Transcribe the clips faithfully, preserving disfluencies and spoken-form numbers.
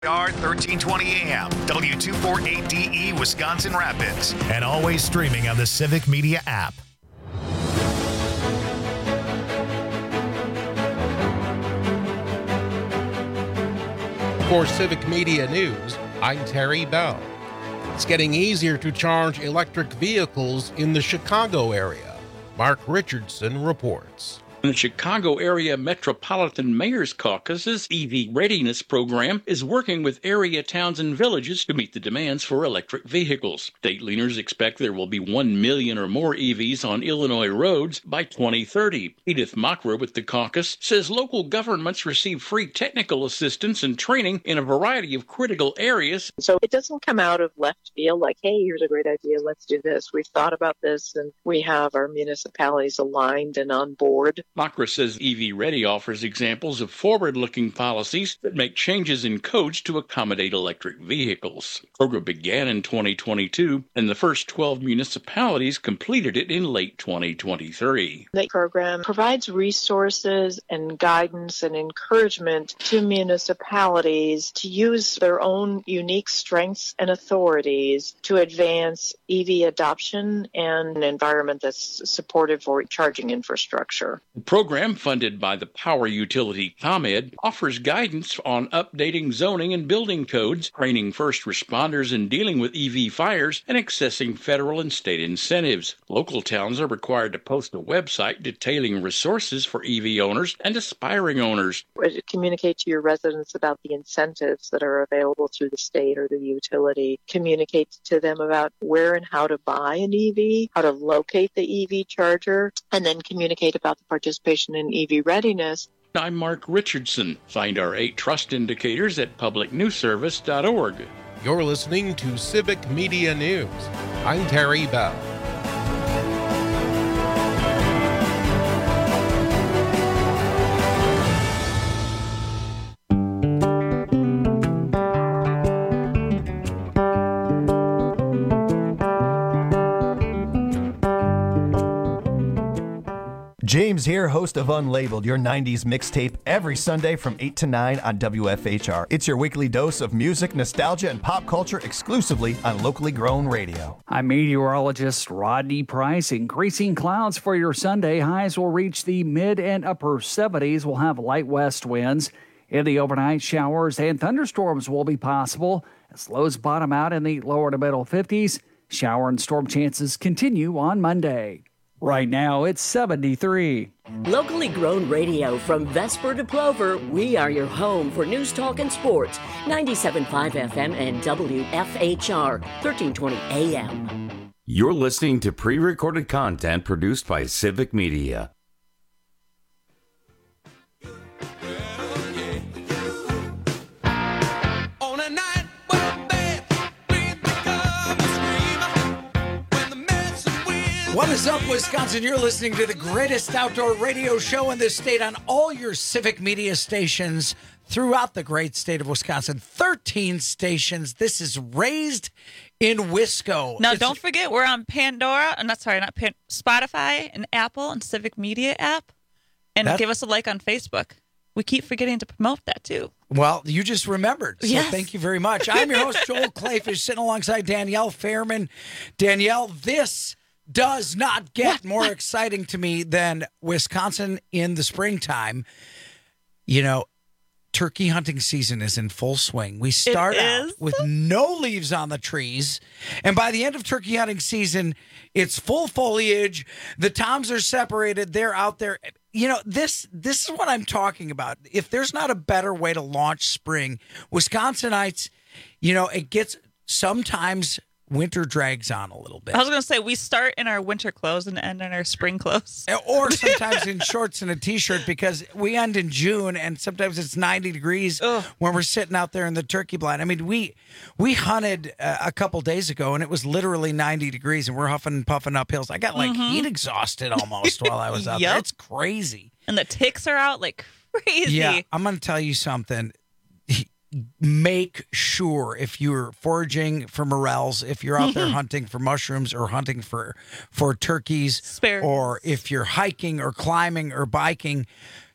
R thirteen twenty A M, W two forty-eight D E, Wisconsin Rapids, and always streaming on the Civic Media app. For Civic Media News, I'm Terry Bell. It's getting easier to charge electric vehicles in the Chicago area. Mark Richardson reports. The Chicago Area Metropolitan Mayor's Caucus's E V Readiness Program is working with area towns and villages to meet the demands for electric vehicles. State leaders expect there will be one million or more E Vs on Illinois roads by twenty thirty. Edith Mockra with the caucus says local governments receive free technical assistance and training in a variety of critical areas. So it doesn't come out of left field like, hey, here's a great idea, let's do this. We've thought about this, and we have our municipalities aligned and on board. Mockra says E V Ready offers examples of forward-looking policies that make changes in codes to accommodate electric vehicles. The program began in twenty twenty-two, and the first twelve municipalities completed it in late twenty twenty-three. The program provides resources and guidance and encouragement to municipalities to use their own unique strengths and authorities to advance E V adoption and an environment that's supportive for charging infrastructure. The program, funded by the power utility ComEd, offers guidance on updating zoning and building codes, training first responders in dealing with E V fires, and accessing federal and state incentives. Local towns are required to post a website detailing resources for E V owners and aspiring owners. Communicate to your residents about the incentives that are available through the state or the utility. Communicate to them about where and how to buy an E V, how to locate the E V charger, and then communicate about the participation in E V readiness. I'm Mark Richardson. Find our eight trust indicators at public news service dot org. You're listening to Civic Media News. I'm Terry Bell. James here, host of Unlabeled, your nineties mixtape, every Sunday from eight to nine on W F H R. It's your weekly dose of music, nostalgia, and pop culture exclusively on locally grown radio. I'm meteorologist Rodney Price. Increasing clouds for your Sunday. Highs will reach the mid and upper seventies. We'll have light west winds. In the overnight, showers and thunderstorms will be possible as lows bottom out in the lower to middle fifties. Shower and storm chances continue on Monday. Right now, it's seventy-three. Locally grown radio from Vesper to Plover, we are your home for news, talk, and sports. ninety-seven point five F M and W F H R, thirteen twenty A M. You're listening to pre-recorded content produced by Civic Media. What is up, Wisconsin? You're listening to the greatest outdoor radio show in this state on all your Civic Media stations throughout the great state of Wisconsin. thirteen stations. This is Raised in Wisco. Now, it's, don't forget, we're on Pandora. I'm not sorry, not Pan, Spotify and Apple and Civic Media app. And give us a like on Facebook. We keep forgetting to promote that, too. Well, you just remembered. So yes. Thank you very much. I'm your host, Joel Clayfish, sitting alongside Danielle Fairman. Danielle, this does not get what? more what? exciting to me than Wisconsin in the springtime. You know, turkey hunting season is in full swing. We start out with no leaves on the trees, and by the end of turkey hunting season, it's full foliage. The toms are separated. They're out there. You know, this this is what I'm talking about. If there's not a better way to launch spring, Wisconsinites, you know, it gets sometimes winter drags on a little bit. I was going to say, we start in our winter clothes and end in our spring clothes. Or sometimes in shorts and a T-shirt, because we end in June, and sometimes it's ninety degrees Ugh. when we're sitting out there in the turkey blind. I mean, we we hunted uh, a couple days ago, and it was literally ninety degrees, and we're huffing and puffing up hills. I got, like, mm-hmm. heat exhausted almost while I was out yep. there. It's crazy. And the ticks are out like crazy. Yeah, I'm going to tell you something. Make sure, if you're foraging for morels, if you're out there hunting for mushrooms or hunting for for turkeys, Spare. or if you're hiking or climbing or biking,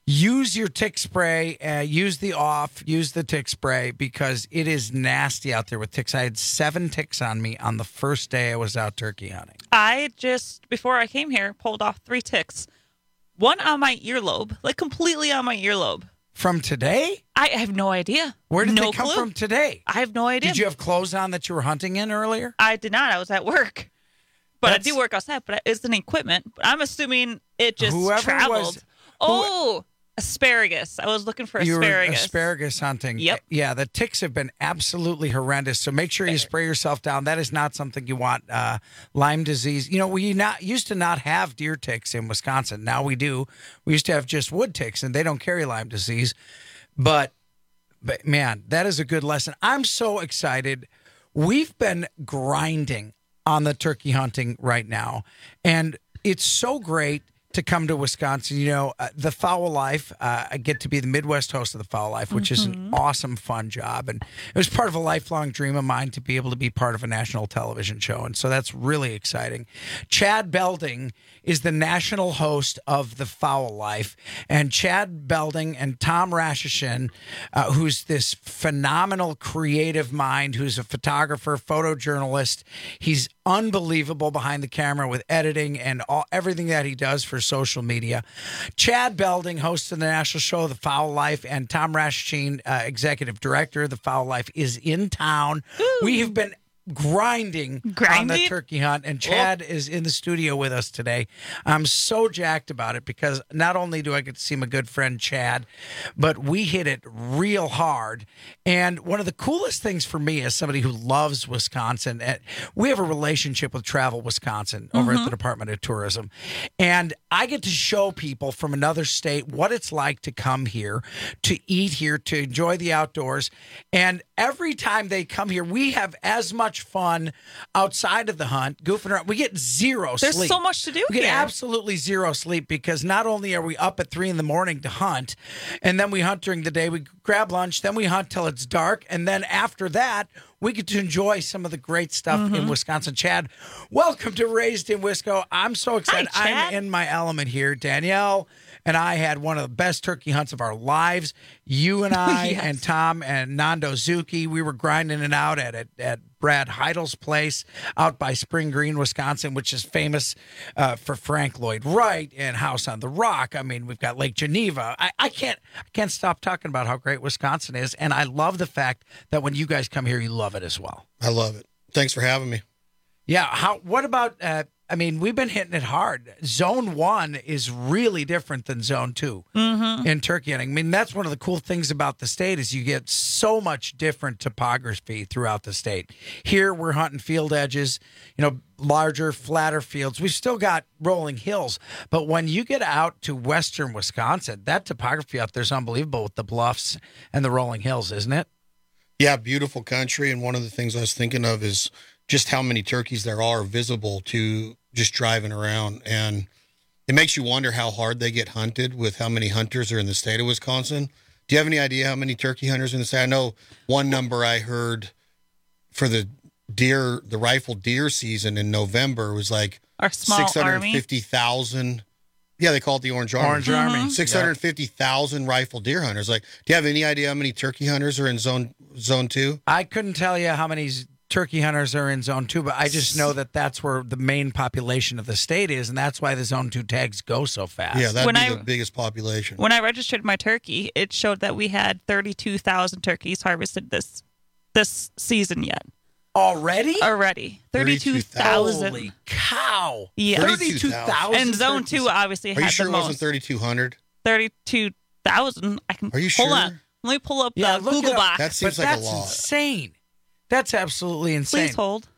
use your tick spray, uh, use the off, use the tick spray because it is nasty out there with ticks. I had seven ticks on me on the first day I was out turkey hunting. I just, before I came here, pulled off three ticks. One on my earlobe, like completely on my earlobe. From today? I have no idea. Where did no they come clue. from today? I have no idea. Did you have clothes on that you were hunting in earlier? I did not. I was at work. But That's- I do work outside, but it's an equipment. But I'm assuming it just Whoever traveled. was- oh, asparagus. I was looking for You were asparagus. asparagus hunting. Yep. Yeah, the ticks have been absolutely horrendous. So make sure you spray yourself down. That is not something you want. Uh, Lyme disease. You know, we not used to not have deer ticks in Wisconsin. Now we do. We used to have just wood ticks, and they don't carry Lyme disease. But, but man, that is a good lesson. I'm so excited. We've been grinding on the turkey hunting right now, and it's so great to come to Wisconsin. You know, uh, the Fowl Life, uh, I get to be the Midwest host of the Fowl Life, which is an awesome, fun job. And it was part of a lifelong dream of mine to be able to be part of a national television show. And so that's really exciting. Chad Belding is the national host of the Fowl Life. And Chad Belding and Tom Rashishin, uh, who's this phenomenal creative mind, who's a photographer, photojournalist. He's unbelievable behind the camera with editing and all, everything that he does for social media. Chad Belding, host of the national show, The Fowl Life, and Tom Rashishin, uh, executive director of The Fowl Life, is in town. Ooh. We have been grinding, grinding on the turkey hunt, and Chad oh. is in the studio with us today. I'm so jacked about it because not only do I get to see my good friend Chad, but we hit it real hard. And one of the coolest things for me as somebody who loves Wisconsin, we have a relationship with Travel Wisconsin over mm-hmm. at the Department of Tourism, and I get to show people from another state what it's like to come here, to eat here, to enjoy the outdoors. And every time they come here, we have as much fun outside of the hunt, goofing around. We get zero There's sleep. There's so much to do we here. We get absolutely zero sleep because not only are we up at three in the morning to hunt, and then we hunt during the day, we grab lunch, then we hunt till it's dark, and then after that, we get to enjoy some of the great stuff mm-hmm. in Wisconsin. Chad, welcome to Raised in Wisco. I'm so excited. Hi, I'm in my element here. Danielle and I had one of the best turkey hunts of our lives. You and I yes. and Tom and Nando Zuki, we were grinding it out at, at, at Brad Heidel's place out by Spring Green, Wisconsin, which is famous uh, for Frank Lloyd Wright and House on the Rock. I mean, we've got Lake Geneva. I, I can't I can't stop talking about how great Wisconsin is, and I love the fact that when you guys come here, you love it as well. I love it. Thanks for having me. Yeah. How? What about? Uh, I mean, we've been hitting it hard. Zone one is really different than zone two mm-hmm. in turkey hunting. I mean, that's one of the cool things about the state is you get so much different topography throughout the state. Here, we're hunting field edges, you know, larger, flatter fields. We've still got rolling hills. But when you get out to western Wisconsin, that topography up there is unbelievable with the bluffs and the rolling hills, isn't it? Yeah, beautiful country. And one of the things I was thinking of is just how many turkeys there are visible to just driving around. And it makes you wonder how hard they get hunted with how many hunters are in the state of Wisconsin. Do you have any idea how many turkey hunters are in the state? I know one number I heard for the deer, the rifle deer season in November was like Our small six hundred fifty thousand. Yeah, they call it the Orange Army. Orange Army. Mm-hmm. six hundred fifty thousand yeah. rifle deer hunters. Like, do you have any idea how many turkey hunters are in zone zone two? I couldn't tell you how many turkey hunters are in zone two, but I just know that that's where the main population of the state is, and that's why the zone two tags go so fast. Yeah, that'd when be I, the biggest population. When I registered my turkey, it showed that we had thirty-two thousand turkeys harvested this this season yet. Already? Already. thirty-two thousand. Holy cow. Yeah. thirty-two thousand. And zone two obviously had the most. Are you sure it wasn't thirty-two hundred? thirty-two thousand. I can Are you hold sure? on. Let me pull up yeah, the Google box. That seems but like that's a lot. insane. That's absolutely insane. Please hold.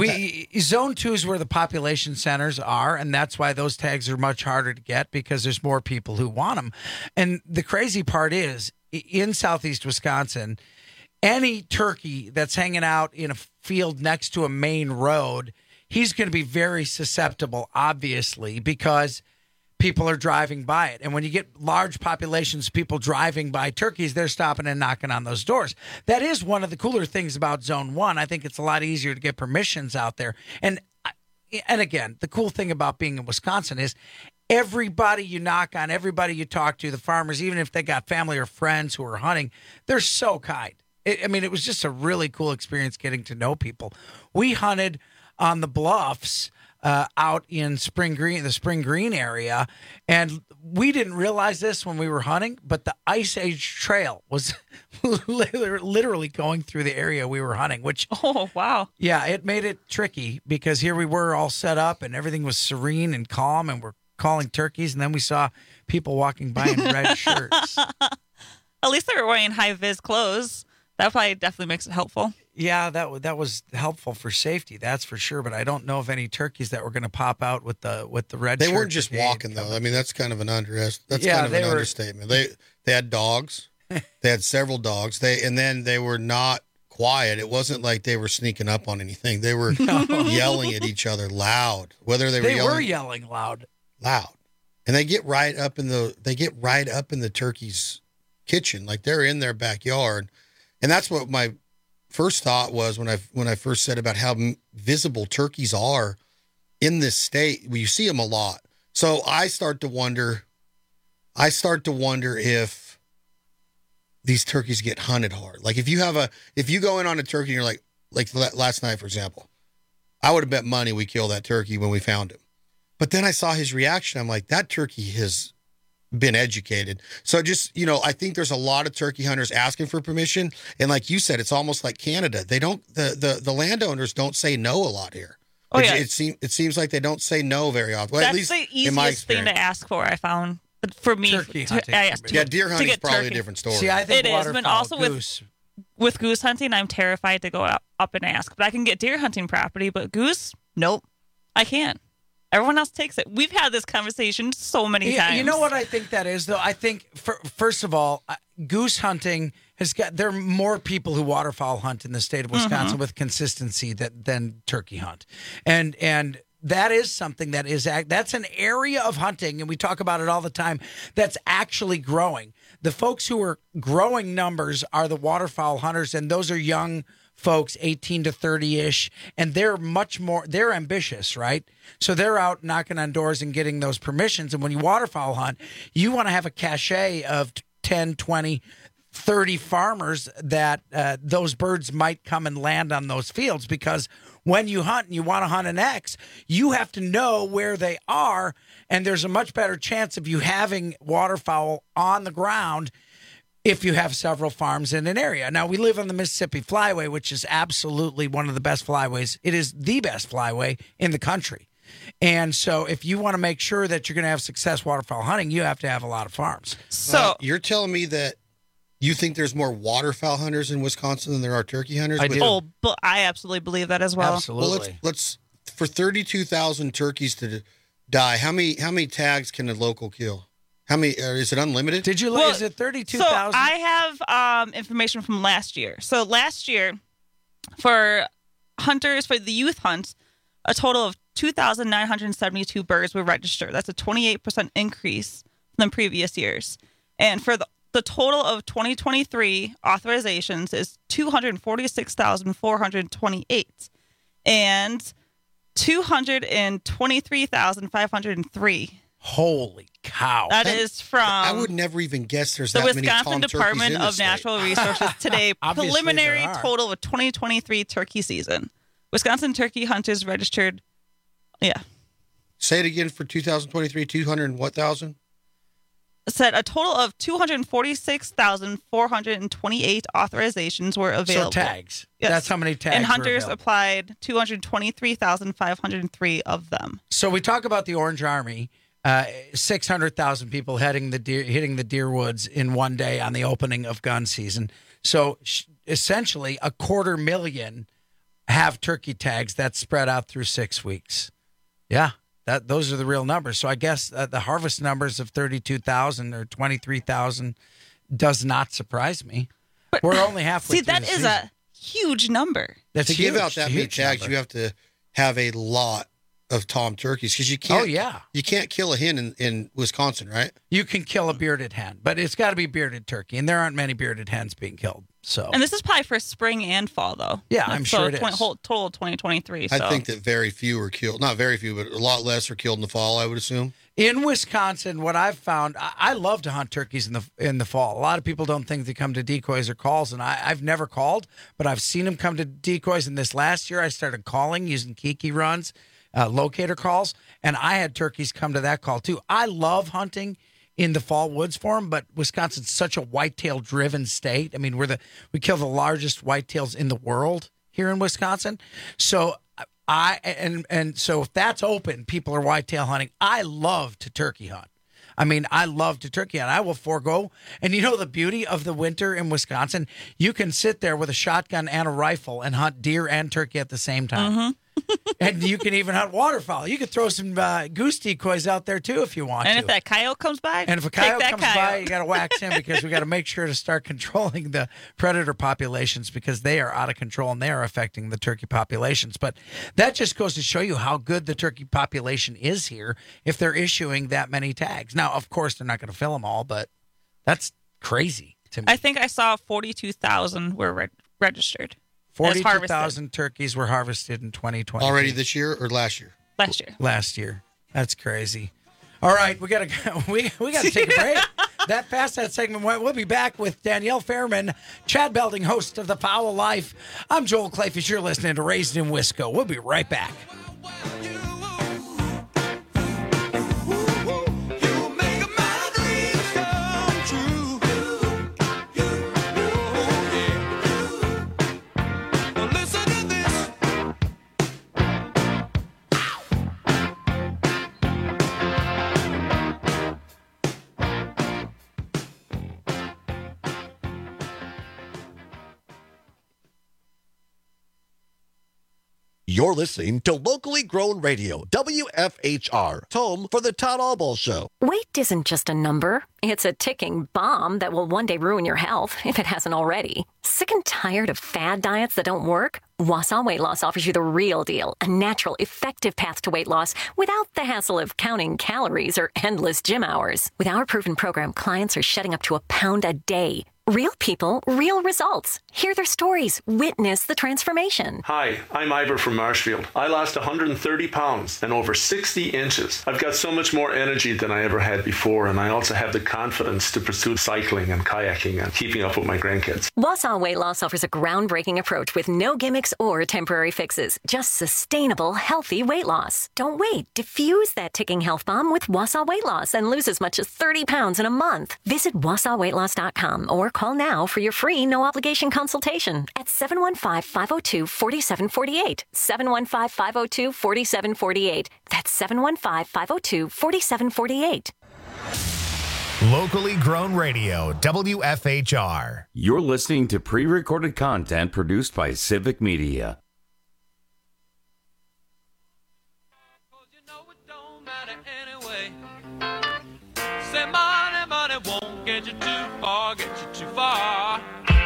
We zone two is where the population centers are, and that's why those tags are much harder to get because there's more people who want them. And the crazy part is, in southeast Wisconsin, any turkey that's hanging out in a field next to a main road, he's going to be very susceptible, obviously, because people are driving by it. And when you get large populations of people driving by turkeys, they're stopping and knocking on those doors. That is one of the cooler things about Zone one. I think it's a lot easier to get permissions out there. And and again, the cool thing about being in Wisconsin is everybody you knock on, everybody you talk to, the farmers, even if they got family or friends who are hunting, they're so kind. It, I mean, it was just a really cool experience getting to know people. We hunted on the bluffs uh, out in Spring Green, the Spring Green area, and we didn't realize this when we were hunting, but the Ice Age Trail was literally going through the area we were hunting, which, oh, wow. Yeah, it made it tricky because here we were all set up and everything was serene and calm, and we're calling turkeys, and then we saw people walking by in red shirts. At least they were wearing high-vis clothes. That probably definitely makes it helpful. Yeah, that that was helpful for safety, that's for sure. But I don't know of any turkeys that were going to pop out with the with the red. They weren't just walking though. I mean, that's kind of an underest. That's yeah, kind of an were, understatement. They they had dogs. They had several dogs. They and then they were not quiet. It wasn't like they were sneaking up on anything. They were no. yelling at each other loud. Whether they were they yelling, were yelling loud, loud, and they get right up in the they get right up in the turkey's kitchen, like they're in their backyard. And that's what my first thought was when I when I first said about how visible turkeys are in this state. You see them a lot. So I start to wonder, I start to wonder if these turkeys get hunted hard. Like if you have a, if you go in on a turkey and you're like, like last night, for example, I would have bet money we kill that turkey when we found him. But then I saw his reaction. I'm like, that turkey has been educated. So just, you know, I think there's a lot of turkey hunters asking for permission. And like you said, it's almost like Canada. They don't, the, the, the landowners don't say no a lot here. Oh, it, yeah. It, seem, it seems like they don't say no very often. Well, That's at least the in my easiest thing experience. to ask for, I found. For me, turkey to, hunting. I asked to, yeah, deer hunting is get probably turkey. a different story. See, I think it is, but waterfowl, also goose. with with goose hunting, I'm terrified to go up, up and ask. But I can get deer hunting property, but goose, nope, I can't. Everyone else takes it. We've had this conversation so many Yeah, times. you know what I think that is, though? I think, for, first of all, uh, goose hunting has got, there are more people who waterfowl hunt in the state of Wisconsin Mm-hmm. with consistency that, than turkey hunt. And, and, that is something that is, that's an area of hunting, and we talk about it all the time, that's actually growing. The folks who are growing numbers are the waterfowl hunters, and those are young folks, eighteen to thirty-ish, and they're much more, they're ambitious, right? So they're out knocking on doors and getting those permissions, and when you waterfowl hunt, you want to have a cachet of ten, twenty, thirty farmers that uh, those birds might come and land on those fields, because when you hunt and you want to hunt an X, you have to know where they are, and there's a much better chance of you having waterfowl on the ground if you have several farms in an area. Now, we live on the Mississippi Flyway, which is absolutely one of the best flyways. It is the best flyway in the country. And so if you want to make sure that you're going to have success waterfowl hunting, you have to have a lot of farms. So uh, you're telling me that you think there's more waterfowl hunters in Wisconsin than there are turkey hunters? I do. Oh, but I absolutely believe that as well. Absolutely. Well, let's, let's for thirty-two thousand turkeys to die. How many how many tags can a local kill? How many? Uh, is it unlimited? Did you look? Well, is it thirty-two So thousand? I have um, information from last year. So last year, for hunters for the youth hunt, a total of two thousand nine hundred seventy-two birds were registered. That's a twenty-eight percent increase from previous years. And for the The total of twenty twenty-three authorizations is two hundred forty-six thousand four hundred twenty-eight and two hundred twenty-three thousand five hundred three. Holy cow. That is from I would never even guess there's the that many Wisconsin Tom turkeys Department in the of state. Natural Resources today. Obviously Preliminary there are. total of twenty twenty-three turkey season. Wisconsin turkey hunters registered. Yeah. Say it again for two thousand twenty-three, two hundred and what thousand? Said a total of two hundred forty-six thousand four hundred twenty-eight authorizations were available. So tags. Yes. That's how many tags And were hunters available. applied two hundred twenty-three thousand five hundred three of them. So we talk about the Orange Army, uh, six hundred thousand people heading the deer, hitting the deer woods in one day on the opening of gun season. So sh- essentially a quarter million have turkey tags that's spread out through six weeks. Yeah. That, those are the real numbers. So I guess uh, the harvest numbers of thirty-two thousand or twenty-three thousand does not surprise me. But, We're only halfway see, through that the is season. a huge number. That's to huge. give out that It's a many huge tags, number. you have to have a lot of tom turkeys because you can't. Oh, yeah. You can't kill a hen in, in Wisconsin, right? You can kill a bearded hen, but it's got to be bearded turkey, and there aren't many bearded hens being killed. So, And this is probably for spring and fall, though. Yeah, I'm so sure it twenty, is. Whole, total twenty twenty-three. So. I think that very few are killed. Not very few, but a lot less are killed in the fall, I would assume. In Wisconsin, what I've found, I, I love to hunt turkeys in the in the fall. A lot of people don't think they come to decoys or calls, and I, I've never called, but I've seen them come to decoys. And this last year, I started calling using Kiki runs, uh, locator calls, and I had turkeys come to that call too. I love hunting in the fall woods for them, but Wisconsin's such a whitetail driven state. I mean, we're the we kill the largest whitetails in the world here in Wisconsin, so. I and and so if that's open, people are whitetail hunting. I love to turkey hunt. I mean, I love to turkey hunt. I will forego. And you know the beauty of the winter in Wisconsin? You can sit there with a shotgun and a rifle and hunt deer and turkey at the same time. Mm-hmm. And you can even hunt waterfowl. You could throw some uh, goose decoys out there too if you want and to. And if that coyote comes by, and if a coyote comes coyote. by, you got to wax him because we got to make sure to start controlling the predator populations because they are out of control and they are affecting the turkey populations. But that just goes to show you how good the turkey population is here if they're issuing that many tags. Now, of course, they're not going to fill them all, but that's crazy to me. I think I saw forty-two thousand were re- registered. forty-two thousand turkeys were harvested in twenty twenty. Already this year or last year? Last year. Last year. That's crazy. All right, we gotta we we gotta take a break. That fast that segment went. We'll be back with Danielle Fairman, Chad Belding, host of The Fowl Life. I'm Joel Clayfish. You're listening to Raised in Wisco. We'll be right back. You're listening to Locally Grown Radio, W F H R, home for the Todd Albaugh Show. Weight isn't just a number. It's a ticking bomb that will one day ruin your health, if it hasn't already. Sick and tired of fad diets that don't work? Wausau Weight Loss offers you the real deal, a natural, effective path to weight loss without the hassle of counting calories or endless gym hours. With our proven program, clients are shedding up to a pound a day. Real people, real results. Hear their stories. Witness the transformation. Hi, I'm Ivor from Marshfield. I lost one hundred thirty pounds and over sixty inches. I've got so much more energy than I ever had before, and I also have the confidence to pursue cycling and kayaking and keeping up with my grandkids. Wausau Weight Loss offers a groundbreaking approach with no gimmicks or temporary fixes. Just sustainable, healthy weight loss. Don't wait. Diffuse that ticking health bomb with Wausau Weight Loss and lose as much as thirty pounds in a month. Visit wausau weight loss dot com or call now for your free no-obligation consultation at seven one five, five oh two, four seven four eight. seven one five, five oh two, four seven four eight. That's seven one five, five oh two, four seven four eight. Locally Grown Radio, W F H R. You're listening to pre-recorded content produced by Civic Media. Say money, money won't get you too far, get you too far.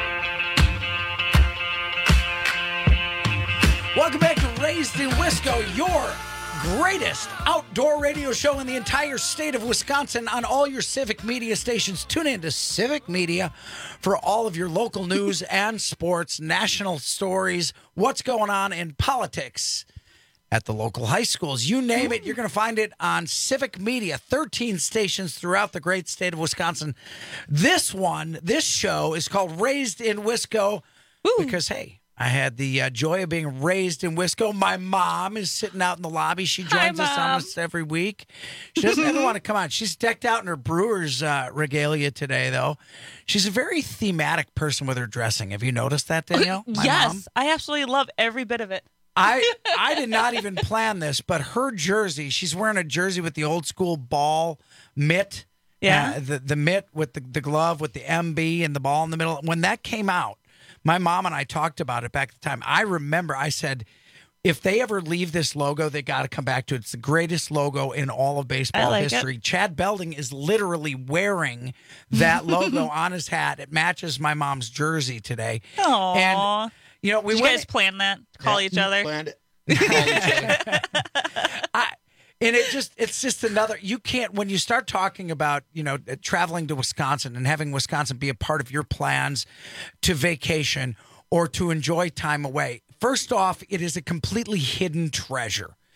Welcome back to Raised in Wisco, your greatest outdoor radio show in the entire state of Wisconsin on all your Civic Media stations. Tune in to Civic Media for all of your local news and sports, national stories, what's going on in politics at the local high schools. You name it, you're going to find it on Civic Media, thirteen stations throughout the great state of Wisconsin. This one, this show is called Raised in Wisco because, hey, I had the uh, joy of being raised in Wisco. My mom is sitting out in the lobby. She joins Hi, us Mom. almost every week. She doesn't ever want to come on. She's decked out in her Brewers uh, regalia today, though. She's a very thematic person with her dressing. Have you noticed that, Danielle? My yes, mom? I absolutely love every bit of it. I I did not even plan this, but her jersey, she's wearing a jersey with the old school ball mitt. Yeah. Uh, the, the mitt with the, the glove with the M B and the ball in the middle. When that came out, my mom and I talked about it back at the time. I remember I said, if they ever leave this logo, they got to come back to it. It's the greatest logo in all of baseball like history. it. Chad Belding is literally wearing that logo on his hat. It matches my mom's jersey today. Aww. And you know, we Did you went, guys plan that? Call Yeah, each other? Planned it. I, and it just, it's just another, you can't, when you start talking about, you know, traveling to Wisconsin and having Wisconsin be a part of your plans to vacation or to enjoy time away. First off, it is a completely hidden treasure.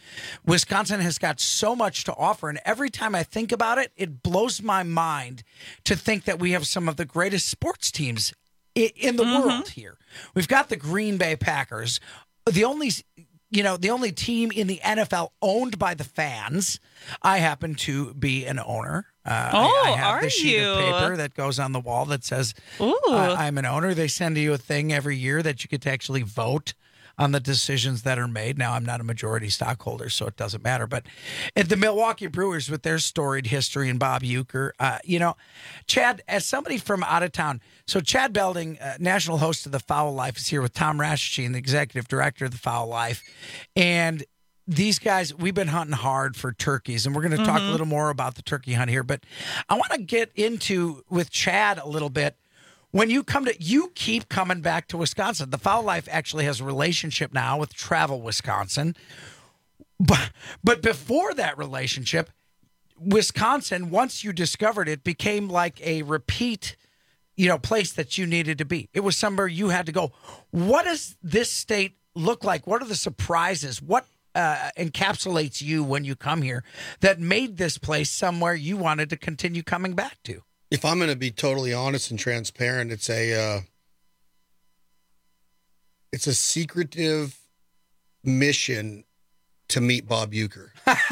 Wisconsin has got so much to offer, and every time I think about it, it blows my mind to think that we have some of the greatest sports teams i- in the Mm-hmm. world here. We've got the Green Bay Packers, the only, you know, the only team in the N F L owned by the fans. I happen to be an owner. Uh, Oh, I, I have are the sheet of you? paper that goes on the wall that says Ooh. uh, I'm an owner. They send you a thing every year that you get to actually vote on the decisions that are made. Now, I'm not a majority stockholder, so it doesn't matter. But at the Milwaukee Brewers, with their storied history and Bob Uecker, uh, you know, Chad, as somebody from out of town, so Chad Belding, uh, national host of The Foul Life, is here with Tom Raschke, the executive director of The Foul Life. And these guys, we've been hunting hard for turkeys, and we're going to talk a Mhm. little more about the turkey hunt here. But I want to get into with Chad a little bit. When you come to, you keep coming back to Wisconsin. The Foul Life actually has a relationship now with Travel Wisconsin. But, but before that relationship, Wisconsin, once you discovered it, became like a repeat, you know, place that you needed to be. It was somewhere you had to go. What does this state look like? What are the surprises? What uh, encapsulates you when you come here that made this place somewhere you wanted to continue coming back to? If I'm going to be totally honest and transparent, it's a uh, it's a secretive mission to meet Bob Uecker.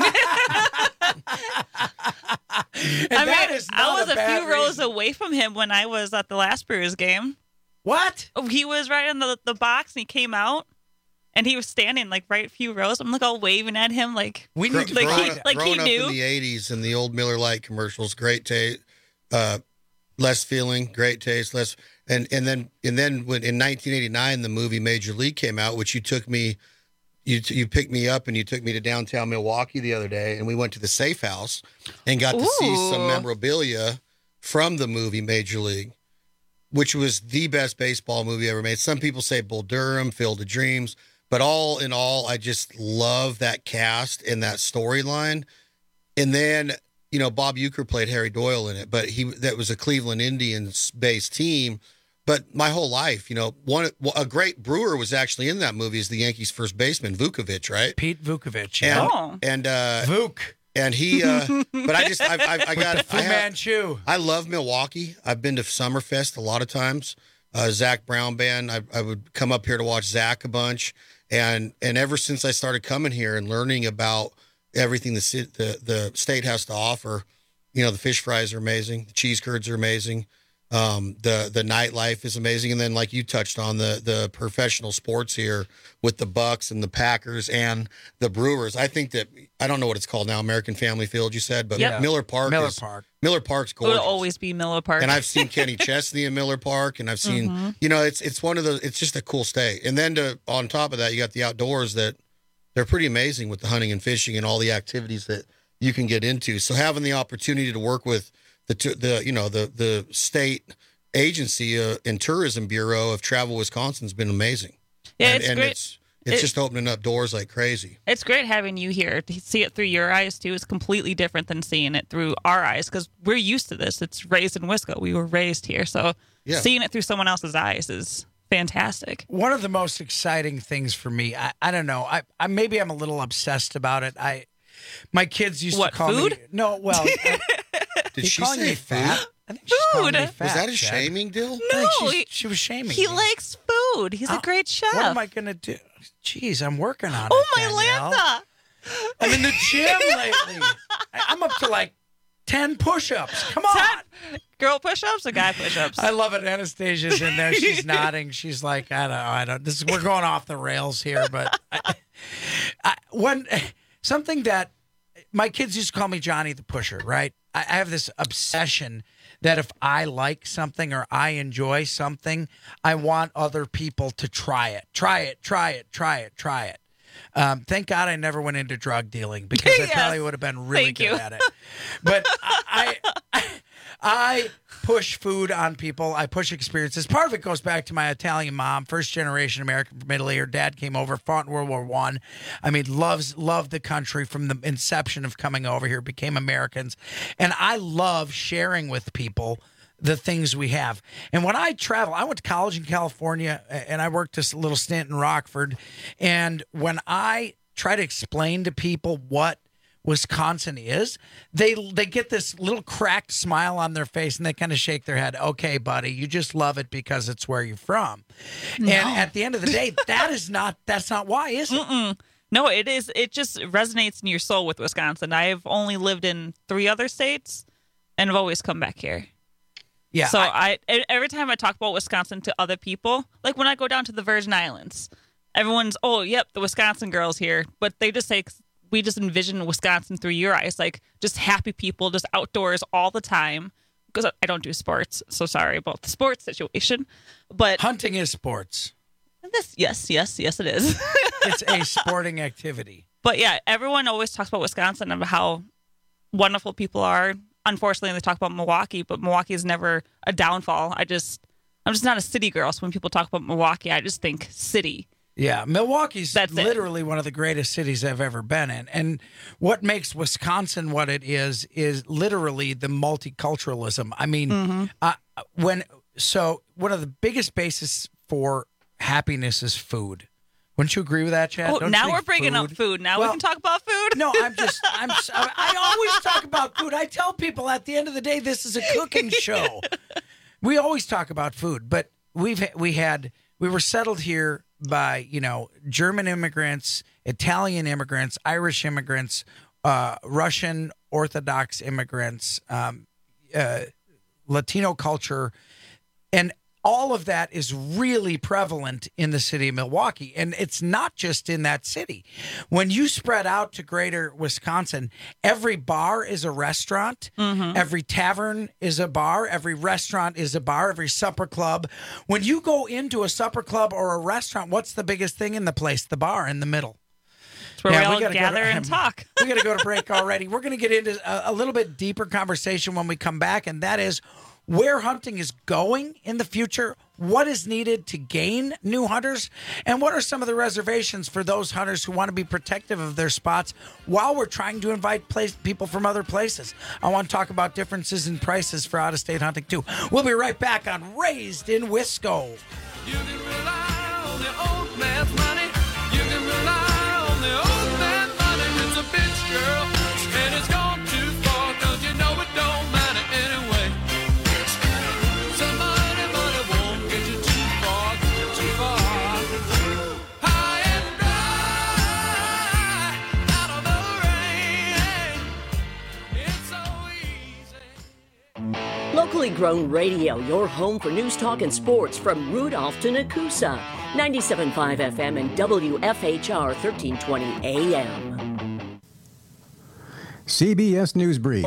I that mean, is I not was a a, bad few rows reason. away from him when I was at the last Brewers game. What? Oh, he was right in the, the box, and he came out, and he was standing like right a few rows. I'm like all waving at him, like we Gro- like growing he up, like he growing up knew. in the eighties and the old Miller Lite commercials, great taste, uh, less feeling, great taste, less, and and then and then when in nineteen eighty-nine the movie Major League came out, which you took me, you you picked me up and you took me to downtown Milwaukee the other day, and we went to the Safe House and got to see some Ooh. memorabilia from the movie Major League, which was the best baseball movie ever made. Some people say Bull Durham, Field of Dreams. But all in all, I just love that cast and that storyline. And then, you know, Bob Uecker played Harry Doyle in it, but he that was a Cleveland Indians-based team. But my whole life, you know, one a great Brewer was actually in that movie as the Yankees' first baseman, Vukovich, right? Pete Vukovich. And, Yeah. Oh. and uh, Vuk. and he, uh, but I just, I've, I've, I With got, the Fu I, have, Manchu. I love Milwaukee. I've been to Summerfest a lot of times. Uh, Zach Brown Band. I, I would come up here to watch Zach a bunch. And and ever since I started coming here and learning about everything the ci- the the state has to offer, you know, the fish fries are amazing, the cheese curds are amazing, um, the the nightlife is amazing, and then like you touched on the the professional sports here with the Bucks and the Packers and the Brewers. I think that I don't know what it's called now, American Family Field, you said, but Yep. Miller Park Miller is Park. Miller Park's It will gorgeous. always be Miller Park. And I've seen Kenny Chesney in Miller Park, and I've seen, Mhm. you know, it's it's one of the, it's just a cool state. And then to on top of that, you got the outdoors that they're pretty amazing with the hunting and fishing and all the activities that you can get into. So having the opportunity to work with the t- the you know the the state agency uh, and tourism bureau of Travel Wisconsin has been amazing. Yeah, and, it's and great. it's it's It- just opening up doors like crazy. It's great having you here to see it through your eyes too. It's completely different than seeing it through our eyes because we're used to this. It's raised in Wisco. We were raised here, so Yeah. seeing it through someone else's eyes is fantastic. One of the most exciting things for me, I, I don't know, I, I maybe I'm a little obsessed about it. I my kids used What, to call food? me no, well, I, Did he she calling say me fat? food? I think she's calling me Food. fat. Was that a Chad. shaming deal? I think No, she's- he- she was shaming He me. likes food. He's Oh, a great chef. What am I gonna do? Jeez, I'm working on oh it. my Danielle. Lanta! I'm in the gym lately. I- I'm up to like ten push-ups. Come on. Ten girl push-ups or guy push-ups? I love it. Anastasia's in there. She's nodding. She's like, I don't know. I don't. This is we're going off the rails here, but I, I, one something that my kids used to call me Johnny the Pusher. Right? I, I have this obsession that if I like something or I enjoy something, I want other people to try it. Try it. Try it. Try it. Try it. Um, thank God I never went into drug dealing because I Yes. probably would have been really Thank good you. at it. But I, I, I push food on people. I push experiences. Part of it goes back to my Italian mom, first generation American from Italy. Her dad came over, fought in World War One. I. I mean, loves loved the country from the inception of coming over here. Became Americans, and I love sharing with people the things we have. And when I travel, I went to college in California and I worked this little stint in Rockford. And when I try to explain to people what Wisconsin is, they they get this little cracked smile on their face and they kind of shake their head. Okay, buddy, you just love it because it's where you're from. No. And at the end of the day, that is not that's not why, is it? Mm-mm. No, it is. It just resonates in your soul with Wisconsin. I've only lived in three other states, and I've always come back here. Yeah. So I, I every time I talk about Wisconsin to other people, like when I go down to the Virgin Islands, everyone's, oh, yep, the Wisconsin girls here, but they just say, we just envision Wisconsin through your eyes, like just happy people, just outdoors all the time. Because I don't do sports, so sorry about the sports situation. But hunting is sports. This, yes, yes, yes, it is. It's a sporting activity. But yeah, everyone always talks about Wisconsin and how wonderful people are. Unfortunately, they talk about Milwaukee, but Milwaukee is never a downfall. I just, I'm just not a city girl. So when people talk about Milwaukee, I just think city. Yeah, Milwaukee's That's literally it. one of the greatest cities I've ever been in. And what makes Wisconsin what it is is literally the multiculturalism. I mean, mm-hmm. uh, when so one of the biggest basis for happiness is food. Wouldn't you agree with that, Chad? Oh, Don't now we're food? bringing up food. Now well, we can talk about food. No, I'm just, I'm, I always talk about food. I tell people at the end of the day, this is a cooking show. We always talk about food, but we've, we had, we were settled here by, you know, German immigrants, Italian immigrants, Irish immigrants, uh, Russian Orthodox immigrants, um, uh, Latino culture, and all of that is really prevalent in the city of Milwaukee. And it's not just in that city. When you spread out to greater Wisconsin, every bar is a restaurant. Mm-hmm. Every tavern is a bar. Every restaurant is a bar. Every supper club. When you go into a supper club or a restaurant, what's the biggest thing in the place? The bar in the middle. It's where Yeah, we we all gotta go gather to- and talk. We got to go to break already. We're going to get into a, a little bit deeper conversation when we come back, and that is where hunting is going in the future, what is needed to gain new hunters, and what are some of the reservations for those hunters who want to be protective of their spots while we're trying to invite place, people from other places. I want to talk about differences in prices for out-of-state hunting, too. We'll be right back on Raised in Wisco. You can rely on the old man's money. You can rely on the old man's money. It's a bitch, girl, and it's gone too far, cause you know it don't matter anyway. Some money, money won't get you too far, get you too far. High and dry, out of the rain. It's so easy. Locally grown radio, your home for news, talk, and sports from Rudolph to Nakusa. ninety-seven point five F M and W F H R thirteen twenty A M. C B S News Brief.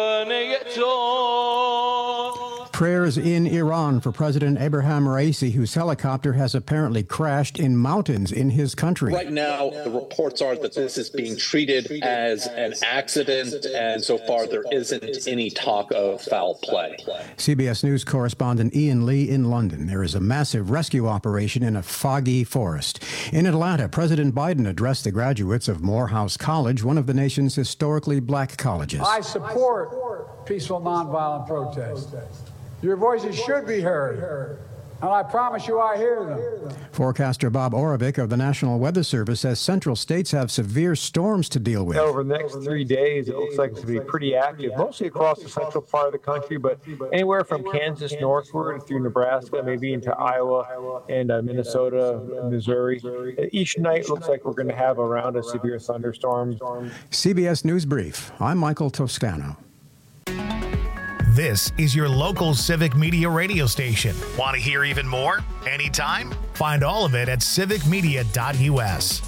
Prayers in Iran for President Abraham Raisi, whose helicopter has apparently crashed in mountains in his country. Right now, the reports are that this is being treated as an accident, and so far there isn't any talk of foul play. C B S News correspondent Ian Lee in London. There is a massive rescue operation in a foggy forest. In Atlanta, President Biden addressed the graduates of Morehouse College, one of the nation's historically black colleges. I support peaceful, nonviolent protest. Your voices should be heard, and I promise you I hear them. Forecaster Bob Oravec of the National Weather Service says central states have severe storms to deal with. Over the next three days, it looks like it's going to be pretty active, mostly across the central part of the country, but anywhere from Kansas northward through Nebraska, maybe into Iowa and uh, Minnesota, Missouri. Each night looks like we're going to have around a severe thunderstorm. C B S News Brief. I'm Michael Toscano. This is your local civic media radio station. Want to hear even more? Anytime? Find all of it at civic media dot U S.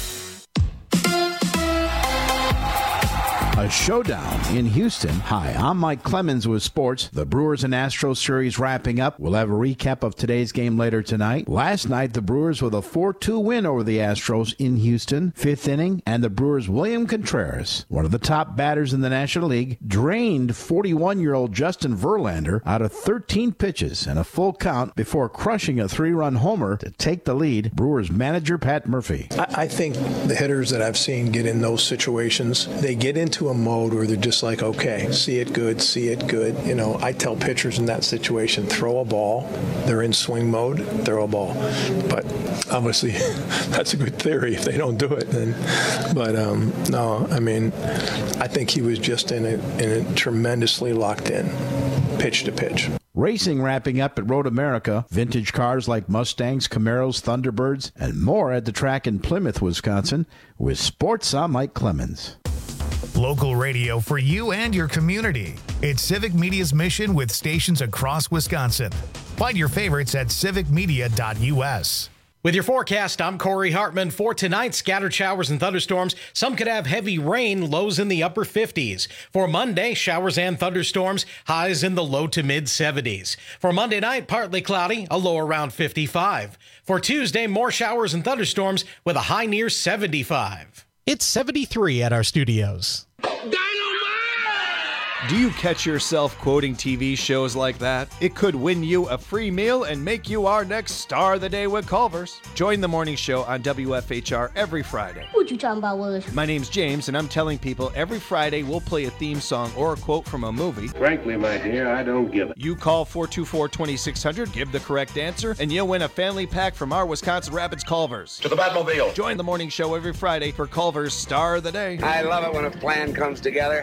A showdown in Houston. Hi, I'm Mike Clemens with sports. The Brewers and Astros series wrapping up. We'll have a recap of today's game later tonight. Last night, the Brewers with a four two win over the Astros in Houston. Fifth inning, and the Brewers' William Contreras, one of the top batters in the National League, drained forty-one-year-old Justin Verlander out of thirteen pitches and a full count before crushing a three-run homer to take the lead. Brewers manager Pat Murphy. I, I think the hitters that I've seen get in those situations, they get into a mode where they're just like, okay, see it good, see it good. You know, I tell pitchers in that situation, throw a ball. They're in swing mode, throw a ball. But obviously, that's a good theory if they don't do it. Then, but um, no, I mean, I think he was just in it, in it tremendously locked in, pitch to pitch. Racing wrapping up at Road America. Vintage cars like Mustangs, Camaros, Thunderbirds, and more at the track in Plymouth, Wisconsin. With sports, I'm Mike Clemens. Local radio for you and your community. It's Civic Media's mission with stations across Wisconsin. Find your favorites at civic media dot u s. With your forecast, I'm Corey Hartman. For tonight, scattered showers and thunderstorms. Some could have heavy rain, lows in the upper fifties. For Monday, showers and thunderstorms, highs in the low to mid seventies. For Monday night, partly cloudy, a low around fifty-five. For Tuesday, more showers and thunderstorms with a high near seventy-five. It's seventy-three at our studios. Do you catch yourself quoting T V shows like that? It could win you a free meal and make you our next star of the day with Culver's. Join the morning show on W F H R every Friday. What you talking about, Willis? My name's James, and I'm telling people every Friday we'll play a theme song or a quote from a movie. Frankly, my dear, I don't give it. You call four two four, two six zero zero, give the correct answer, and you'll win a family pack from our Wisconsin Rapids Culver's. To the Batmobile. Join the morning show every Friday for Culver's Star of the Day. I love it when a plan comes together.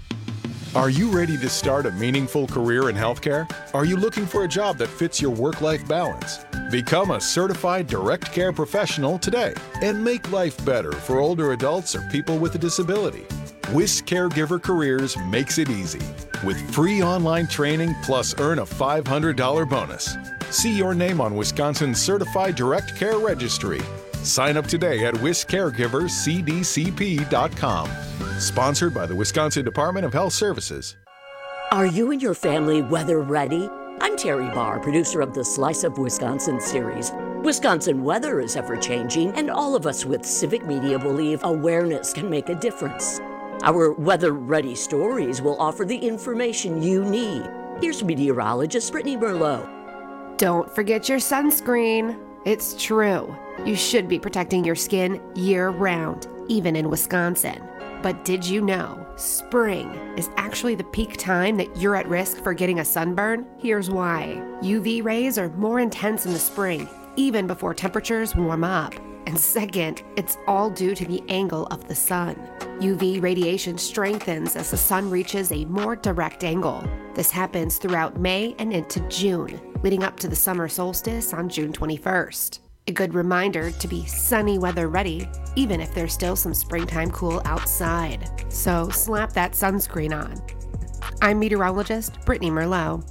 Are you ready to start a meaningful career in healthcare? Are you looking for a job that fits your work-life balance? Become a certified direct care professional today and make life better for older adults or people with a disability. Whisk Caregiver Careers makes it easy with free online training plus earn a five hundred dollars bonus. See your name on Wisconsin's Certified Direct Care Registry. Sign up today at whisk caregivers c d c p dot com. Sponsored by the Wisconsin Department of Health Services. Are you and your family weather ready? I'm Terry Barr, producer of the Slice of Wisconsin series. Wisconsin weather is ever-changing, and all of us with Civic Media believe awareness can make a difference. Our weather-ready stories will offer the information you need. Here's meteorologist Brittany Merlot. Don't forget your sunscreen. It's true. You should be protecting your skin year-round, even in Wisconsin. But did you know spring is actually the peak time that you're at risk for getting a sunburn? Here's why. U V rays are more intense in the spring, even before temperatures warm up. And second, it's all due to the angle of the sun. U V radiation strengthens as the sun reaches a more direct angle. This happens throughout May and into June, leading up to the summer solstice on June twenty-first. A good reminder to be sunny weather ready, even if there's still some springtime cool outside. So slap that sunscreen on. I'm meteorologist Brittany Merlot.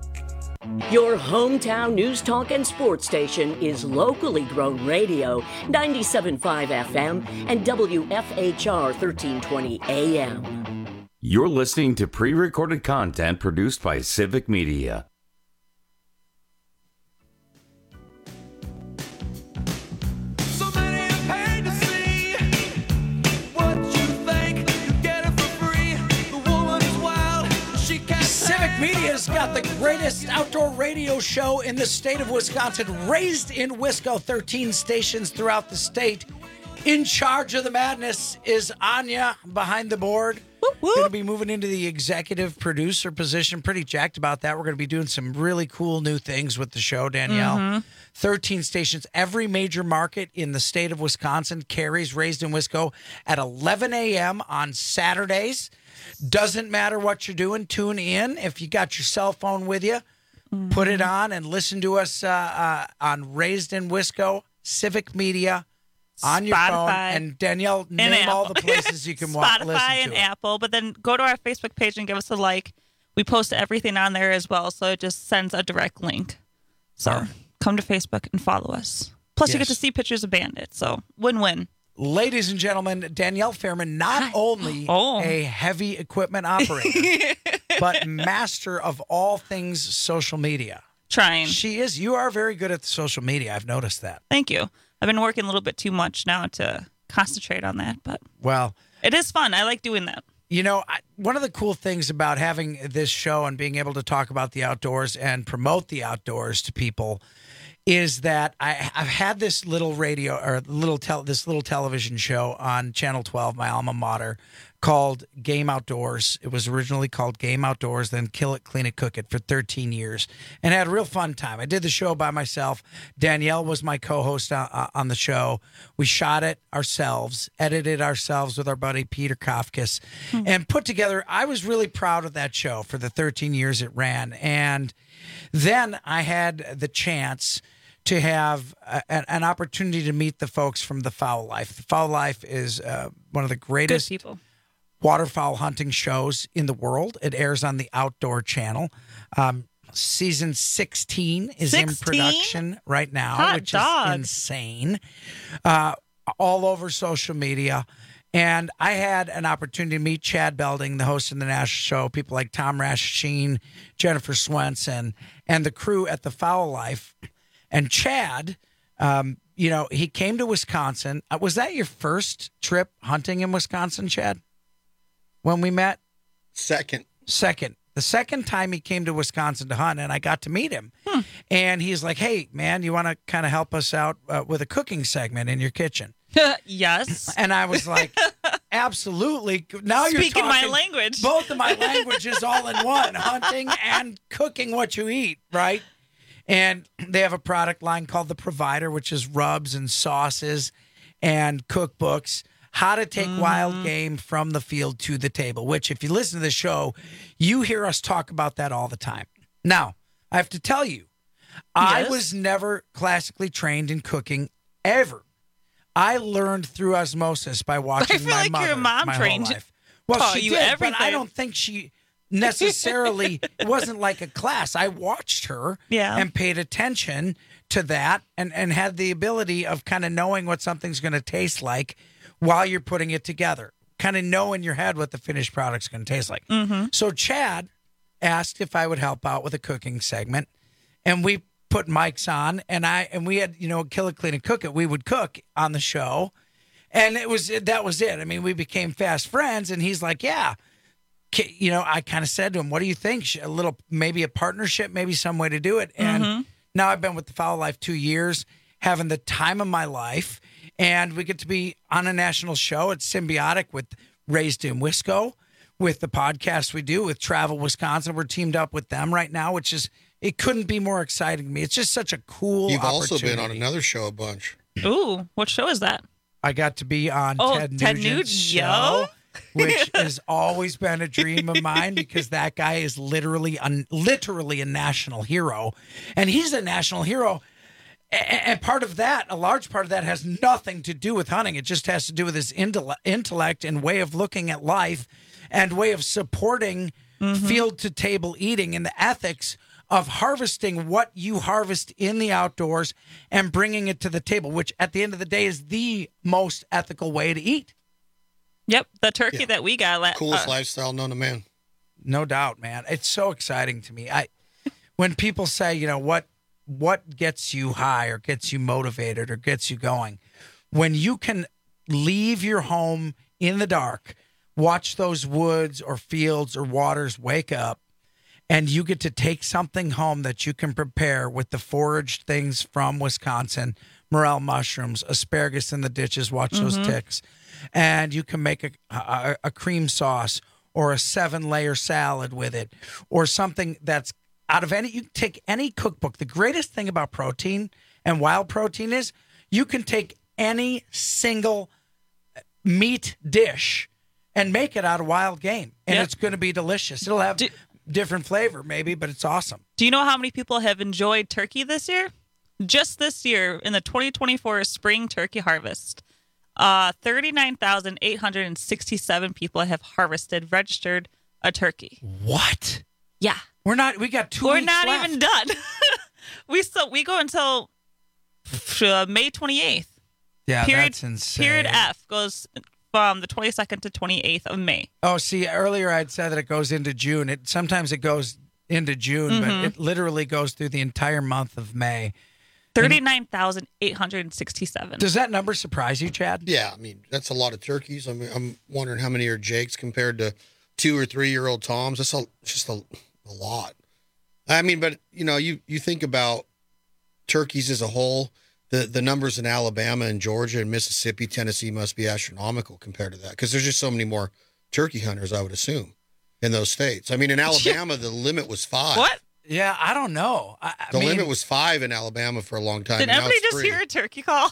Your hometown news talk and sports station is locally grown radio, ninety-seven point five F M and W F H R thirteen twenty A M. You're listening to pre-recorded content produced by Civic Media. Media's got the greatest outdoor radio show in the state of Wisconsin, raised in Wisco, thirteen stations throughout the state. In charge of the madness is Anya behind the board. Going to be moving into the executive producer position. Pretty jacked about that. We're going to be doing some really cool new things with the show, Danielle. Mm-hmm. thirteen stations. Every major market in the state of Wisconsin carries Raised in Wisco at eleven a.m. on Saturdays. Doesn't matter what you're doing. Tune in. If you got your cell phone with you, mm-hmm. put it on and listen to us uh, uh, on Raised in Wisco, Civic Media, on your Spotify, phone. And Danielle, name and all the places you can watch, listen to Spotify and it. Apple. But then go to our Facebook page and give us a like. We post everything on there as well, so it just sends a direct link. So Oh. come to Facebook and follow us. Plus, you Yes. get to see pictures of Bandit. So win-win. Ladies and gentlemen, Danielle Fairman, not only Oh. a heavy equipment operator, but master of all things social media. Trying. She is. You are very good at the social media. I've noticed that. Thank you. I've been working a little bit too much now to concentrate on that, but Well, it is fun. I like doing that. you know, I, one of the cool things about having this show and being able to talk about the outdoors and promote the outdoors to people is that I, I've had this little radio or little tel- this little television show on Channel twelve, my alma mater, called Game Outdoors. It was originally called Game Outdoors, then Kill It, Clean It, Cook It for thirteen years, and had a real fun time. I did the show by myself. Danielle was my co-host on, on the show. We shot it ourselves, edited ourselves with our buddy Peter Kafkas, mm-hmm. and put together. I was really proud of that show for the thirteen years it ran. And then I had the chance to have a, an opportunity to meet the folks from The Fowl Life. The Fowl Life is uh, one of the greatest Good people. waterfowl hunting shows in the world. It airs on the Outdoor Channel. Um, season sixteen is sixteen? in production right now, Hot which dog. is insane. Uh, all over social media. And I had an opportunity to meet Chad Belding, the host of the national show, people like Tom Rasheen, Jennifer Swenson, and the crew at The Fowl Life. And Chad, um, you know, he came to Wisconsin. Uh, was that your first trip hunting in Wisconsin, Chad? When we met? Second. Second. The second time he came to Wisconsin to hunt, and I got to meet him. Hmm. And he's like, hey, man, you want to kind of help us out uh, with a cooking segment in your kitchen? Yes. And I was like, absolutely. Now you're Speaking talking my language. Both of my languages all in one, hunting and cooking what you eat, right? And they have a product line called The Provider, which is rubs and sauces and cookbooks, how to take mm. wild game from the field to the table, which if you listen to the show, you hear us talk about that all the time. Now, I have to tell you, I Yes. was never classically trained in cooking ever. I learned through osmosis by watching I feel my like mother your mom my trained whole life. Well, taught she you did, everything. but I don't think she necessarily it wasn't like a class. I watched her Yeah. and paid attention to that and, and had the ability of kind of knowing what something's going to taste like while you're putting it together. Kind of know in your head what the finished product's going to taste like. Mm-hmm. So Chad asked if I would help out with a cooking segment, and we put mics on, and I and we had, you know, Kill It, Clean It, Cook It. We would cook on the show, and it was that was it. I mean, we became fast friends, and he's like, yeah. You know, I kind of said to him, what do you think? A little, maybe a partnership, maybe some way to do it. And Mhm. now I've been with The Fowl Life two years, having the time of my life. And we get to be on a national show. It's symbiotic with Raised in Wisco, with the podcast we do with Travel Wisconsin. We're teamed up with them right now, which is, it couldn't be more exciting to me. It's just such a cool You've also opportunity. been on another show a bunch. Ooh, what show is that? I got to be on Oh, Ted Ted Nugent's Nugent, show, yo. which has always been a dream of mine because that guy is literally, a, literally a national hero, and he's a national hero. A- And part of that, a large part of that, has nothing to do with hunting. It just has to do with his intell- intellect and way of looking at life, and way of supporting Mm-hmm. field to table eating and the ethics of harvesting what you harvest in the outdoors and bringing it to the table, which at the end of the day is the most ethical way to eat. Yep, the turkey Yeah. that we got. La- Coolest uh, lifestyle known to man. No doubt, man. It's so exciting to me. I when people say, you know, what what gets you high or gets you motivated or gets you going, when you can leave your home in the dark, watch those woods or fields or waters wake up, and you get to take something home that you can prepare with the foraged things from Wisconsin, morel mushrooms, asparagus in the ditches, watch those Mhm. ticks, and you can make a, a, a cream sauce or a seven layer salad with it, or something that's out of any, you can take any cookbook. The greatest thing about protein and wild protein is you can take any single meat dish and make it out of wild game, and Yep. it's going to be delicious. It'll have different flavor maybe, but it's awesome. Do you know how many people have enjoyed turkey this year? Just this year, in the twenty twenty-four spring turkey harvest, uh, thirty-nine thousand eight hundred sixty-seven people have harvested, registered a turkey. What? Yeah. We're not, we got two We're weeks not left. even done. we still, we go until uh, May twenty-eighth. Yeah, period, that's insane. Period F goes from the twenty-second to twenty-eighth of May. Oh, see, earlier I'd said that it goes into June. It sometimes it goes into June, Mhm. but it literally goes through the entire month of May. thirty-nine thousand eight hundred sixty-seven. Does that number surprise you, Chad? Yeah, I mean, that's a lot of turkeys. I mean, I'm wondering how many are Jakes compared to two or three year old Toms. That's a, just a, a lot. I mean, but you know, you, you think about turkeys as a whole, the, the numbers in Alabama and Georgia and Mississippi, Tennessee must be astronomical compared to that, because there's just so many more turkey hunters, I would assume, in those states. I mean, in Alabama, the limit was five. What? Yeah, I don't know. I, I The mean, limit was five in Alabama for a long time. Did and now everybody it's just three. hear a turkey call?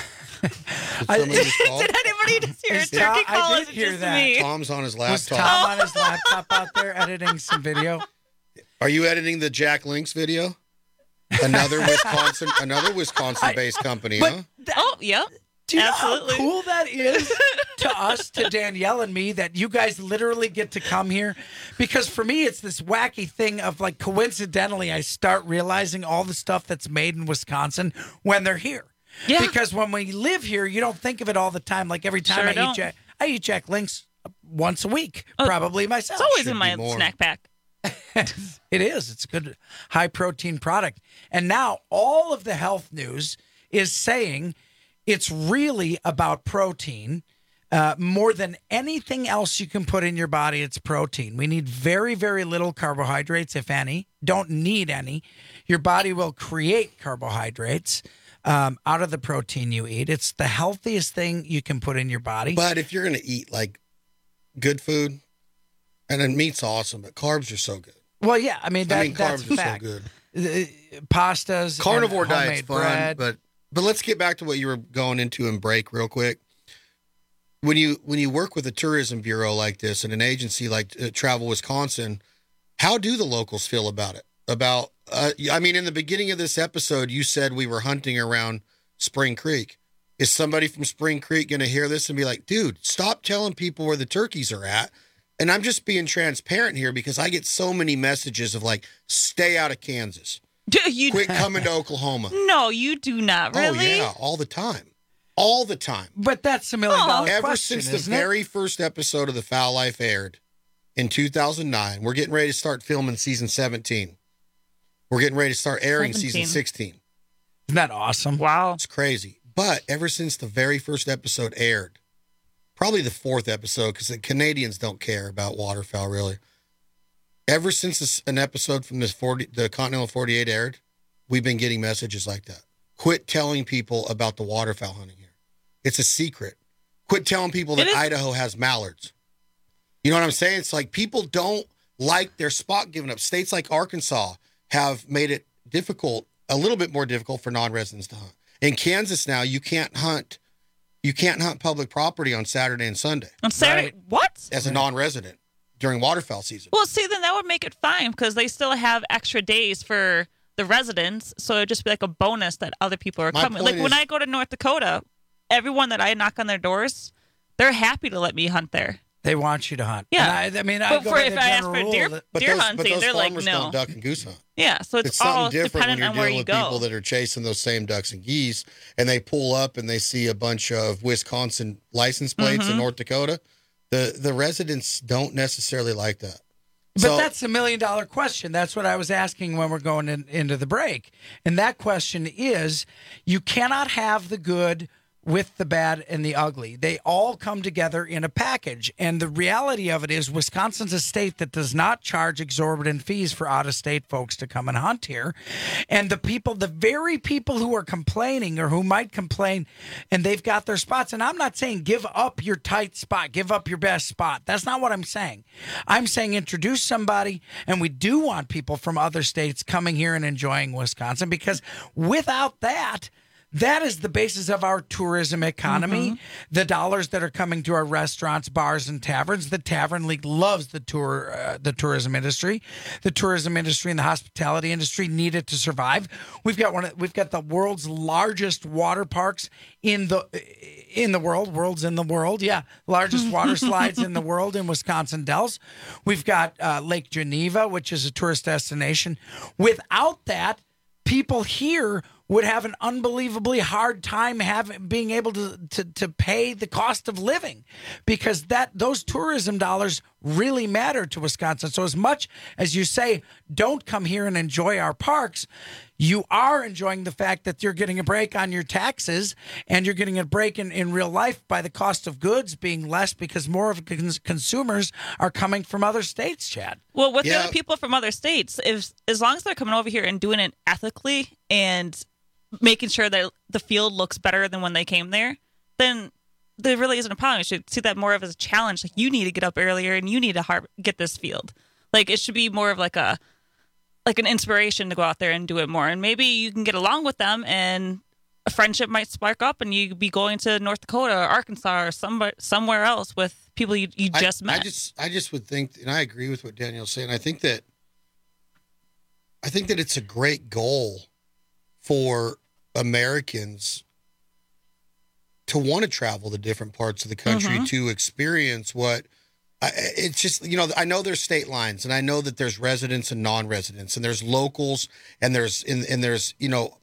I, Did just call? Did anybody just hear a Is turkey Tom- call? I Or did is it hear just that. me? Tom's on his Was laptop. Tom on his laptop out there editing some video? Are you editing the Jack Links video? Another Wisconsin, another Wisconsin-based company, huh? Oh, yep. Do you Absolutely. know how cool that is to us, to Danielle and me, that you guys literally get to come here? Because for me, it's this wacky thing of like, coincidentally, I start realizing all the stuff that's made in Wisconsin when they're here. Yeah. Because when we live here, you don't think of it all the time. Like every time Sure I don't. eat Jack, I eat Jack Links once a week, Oh, probably myself. It's always Should in be my more. snack pack. It is. It's a good high protein product. And now all of the health news is saying it's really about protein. Uh, more than anything else you can put in your body, it's protein. We need very, very little carbohydrates, if any. Don't need any. Your body will create carbohydrates um, out of the protein you eat. It's the healthiest thing you can put in your body. But if you're going to eat like good food, and then meat's awesome, but carbs are so good. Well, yeah. I mean, that, I mean, that's carbs a are fact. so good. Uh, pastas, Carnivore and diet's homemade fun, bread. but but let's get back to what you were going into and break real quick. When you when you work with a tourism bureau like this and an agency like uh, Travel Wisconsin, how do the locals feel about it? About uh, I mean, in the beginning of this episode, you said we were hunting around Spring Creek. Is somebody from Spring Creek going to hear this and be like, "Dude, stop telling people where the turkeys are at"? And I'm just being transparent here because I get so many messages of like, "Stay out of Kansas." Do you Quit coming to Oklahoma. No, you do not. Really? Oh, yeah, all the time. All the time. But that's a million dollar Ever question, since the isn't it? very first episode of The Foul Life aired in two thousand nine, we're getting ready to start filming season seventeen. We're getting ready to start airing season seventeen. sixteen. Isn't that awesome? Wow. It's crazy. But ever since the very first episode aired, probably the fourth episode, because the Canadians don't care about waterfowl, really. Ever since this, an episode from this forty, the Continental forty-eight aired, we've been getting messages like that. Quit telling people about the waterfowl hunting here. It's a secret. Quit telling people that Idaho has mallards. You know what I'm saying? It's like people don't like their spot given up. States like Arkansas have made it difficult, a little bit more difficult for non-residents to hunt. In Kansas now, you can't hunt. You can't hunt public property on Saturday and Sunday. On Saturday, what? As a non-resident during waterfowl season. Well, see, then that would make it fine because they still have extra days for the residents. So it'd just be like a bonus that other people are My coming. point Like when is- I go to North Dakota, everyone that I knock on their doors, they're happy to let me hunt there. They want you to hunt. Yeah. And I, I mean, I But go for by if the I ask general for rule deer, that- But deer those, but hunting, those they're like, farmers no. don't duck and goose hunt. Yeah, so it's, It's all something different when dependent you're on where dealing you with go. people that are chasing those same ducks and geese, and they pull up and they see a bunch of Wisconsin license plates in Mhm. North Dakota. The the residents don't necessarily like that. But So- that's a million dollar question. That's what I was asking when we're going in, into the break. And that question is you cannot have the good with the bad and the ugly. They all come together in a package. And the reality of it is Wisconsin's a state that does not charge exorbitant fees for out-of-state folks to come and hunt here. And the people, the very people who are complaining or who might complain and they've got their spots, and I'm not saying give up your tight spot, give up your best spot. That's not what I'm saying. I'm saying introduce somebody, and we do want people from other states coming here and enjoying Wisconsin because without that, that is the basis of our tourism economy. Mm-hmm. The dollars that are coming to our restaurants, bars, and taverns. The Tavern League loves the tour, uh, the tourism industry. The tourism industry and the hospitality industry need it to survive. We've got one. Of, we've got the world's largest water parks in the in the world. World's in the world. Yeah, largest water slides in the world in Wisconsin Dells. We've got uh, Lake Geneva, which is a tourist destination. Without that, people here would have an unbelievably hard time having being able to, to to pay the cost of living because that those tourism dollars really matter to Wisconsin. So as much as you say, don't come here and enjoy our parks, you are enjoying the fact that you're getting a break on your taxes and you're getting a break in, in real life by the cost of goods being less because more of cons- consumers are coming from other states, Chad. Well, with the Yeah. other people from other states, if as long as they're coming over here and doing it ethically and making sure that the field looks better than when they came there, then there really isn't a problem. You should see that more of as a challenge. Like, you need to get up earlier and you need to har- get this field. Like, it should be more of like a like an inspiration to go out there and do it more. And maybe you can get along with them and a friendship might spark up and you be going to North Dakota or Arkansas or somewhere somewhere else with people you, you just I, met. I just I just would think, and I agree with what Danielle's saying. I think that I think that it's a great goal for Americans to want to travel to different parts of the country Mm-hmm. to experience what I, it's just, you know, I know there's state lines and I know that there's residents and non-residents and there's locals and there's and, and there's, you know,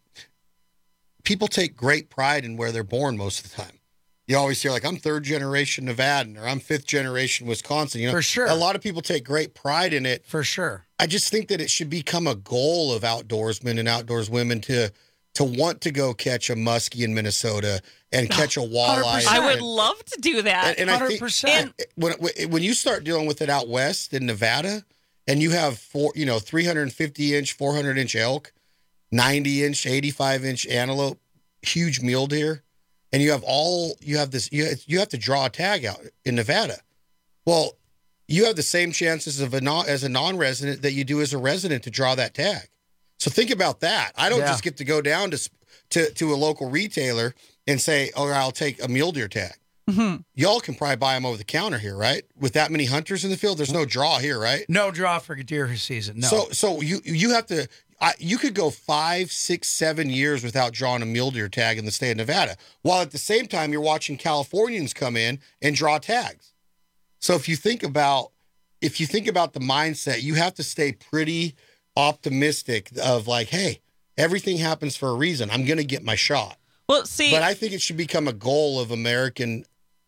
people take great pride in where they're born most of the time. You always hear like, I'm third generation Nevadan or I'm fifth generation Wisconsin. You know, For sure. A lot of people take great pride in it. For sure. I just think that it should become a goal of outdoorsmen and outdoors women to to want to go catch a muskie in Minnesota and catch a walleye. I would love to do that. And, and I think and when when you start dealing with it out west in Nevada, and you have four, you know, three hundred fifty inch, four hundred inch elk, ninety inch, eighty-five inch antelope, huge mule deer, and you have all you have this you you have to draw a tag out in Nevada. Well, you have the same chances of a non, as a non-resident that you do as a resident to draw that tag. So think about that. I don't Yeah. just get to go down to to to a local retailer and say, "Oh, I'll take a mule deer tag." Mm-hmm. Y'all can probably buy them over the counter here, right? With that many hunters in the field, there's no draw here, right? No draw for deer season. No. So so you you have to. I, you could go five, six, seven years without drawing a mule deer tag in the state of Nevada, while at the same time you're watching Californians come in and draw tags. So if you think about if you think about the mindset, you have to stay pretty optimistic of like, hey, everything happens for a reason. I'm going to get my shot. Well, see, but I think it should become a goal of American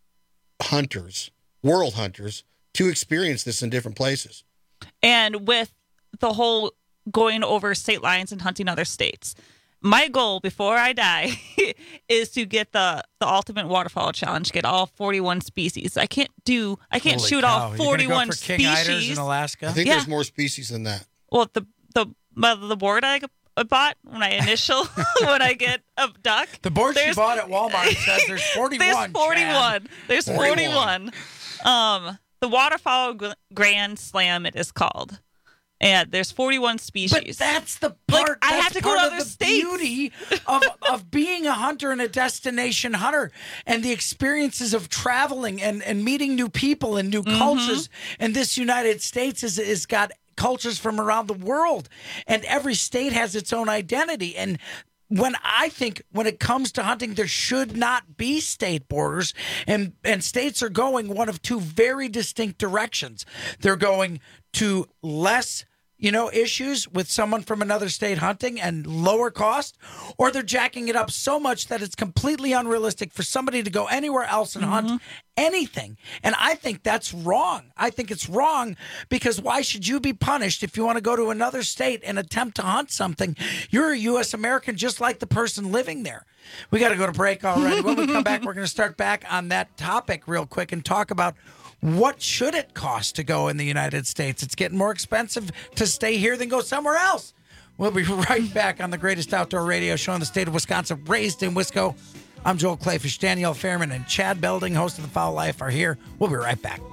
hunters, world hunters, to experience this in different places. And with the whole going over state lines and hunting other states, my goal before I die is to get the, the ultimate waterfowl challenge, get all forty-one species. I can't do, I can't Holy shoot cow. all You're gonna forty-one go for king eiders species in Alaska? I think Yeah. there's more species than that. Well, the the the board I bought when I initial when I get a duck. The board she there's- bought at Walmart says there's forty-one. There's forty-one. Chad. There's forty-one. Um, the waterfowl Gr- Grand Slam it is called, and there's forty-one species. But that's the part. Like, I that's have to go part to of other the states. beauty of of being a hunter and a destination hunter, and the experiences of traveling and, and meeting new people and new Mm-hmm. cultures. And this United States is is got cultures from around the world, and every state has its own identity. And when I think when it comes to hunting, there should not be state borders, and and states are going one of two very distinct directions. They're going to less, you know, issues with someone from another state hunting and lower cost, or they're jacking it up so much that it's completely unrealistic for somebody to go anywhere else and hunt anything. And I think that's wrong. I think it's wrong because why should you be punished if you want to go to another state and attempt to hunt something? You're a U S American just like the person living there. We got to go to break already. When we come back, we're going to start back on that topic real quick and talk about what should it cost to go in the United States. It's getting more expensive to stay here than go somewhere else. We'll be right back on the greatest outdoor radio show in the state of Wisconsin, raised in Wisco. I'm Joel Clayfish. Danielle Fairman and Chad Belding, host of The Foul Life, are here. We'll be right back.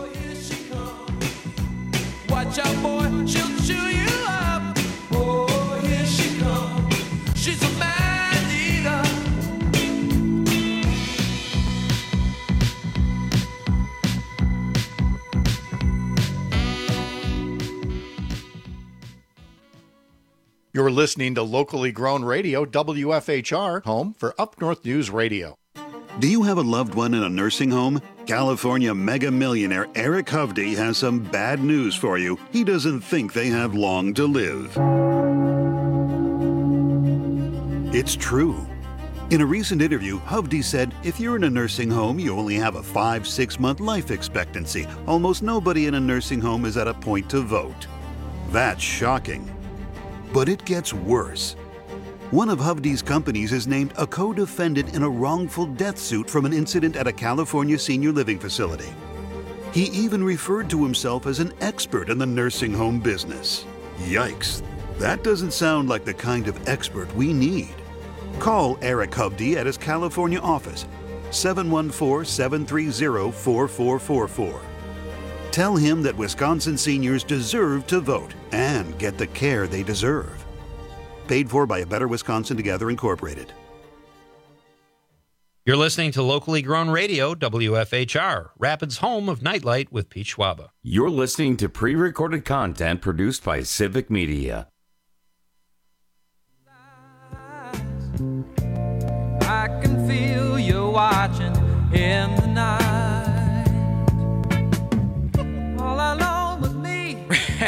Watch out, boy, she'll chew you up. Oh, here she comes. She's a man eater. You're listening to locally grown radio, W F H R, home for Up North News Radio. Do you have a loved one in a nursing home? California mega millionaire Eric Hovde has some bad news for you. He doesn't think they have long to live. It's true. In a recent interview, Hovde said, if you're in a nursing home, you only have a five, six month life expectancy. Almost nobody in a nursing home is at a point to vote. That's shocking. But it gets worse. One of Hovde's companies is named a co-defendant in a wrongful death suit from an incident at a California senior living facility. He even referred to himself as an expert in the nursing home business. Yikes, that doesn't sound like the kind of expert we need. Call Eric Hovde at his California office seven one four, seven three zero, four four four four. Tell him that Wisconsin seniors deserve to vote and get the care they deserve. Paid for by A Better Wisconsin Together Incorporated. You're listening to locally grown radio, W F H R, Rapids' home of Nightlight with Pete Schwaba. You're listening to pre-recorded content produced by Civic Media. I can feel you watching in the night. All alone with me.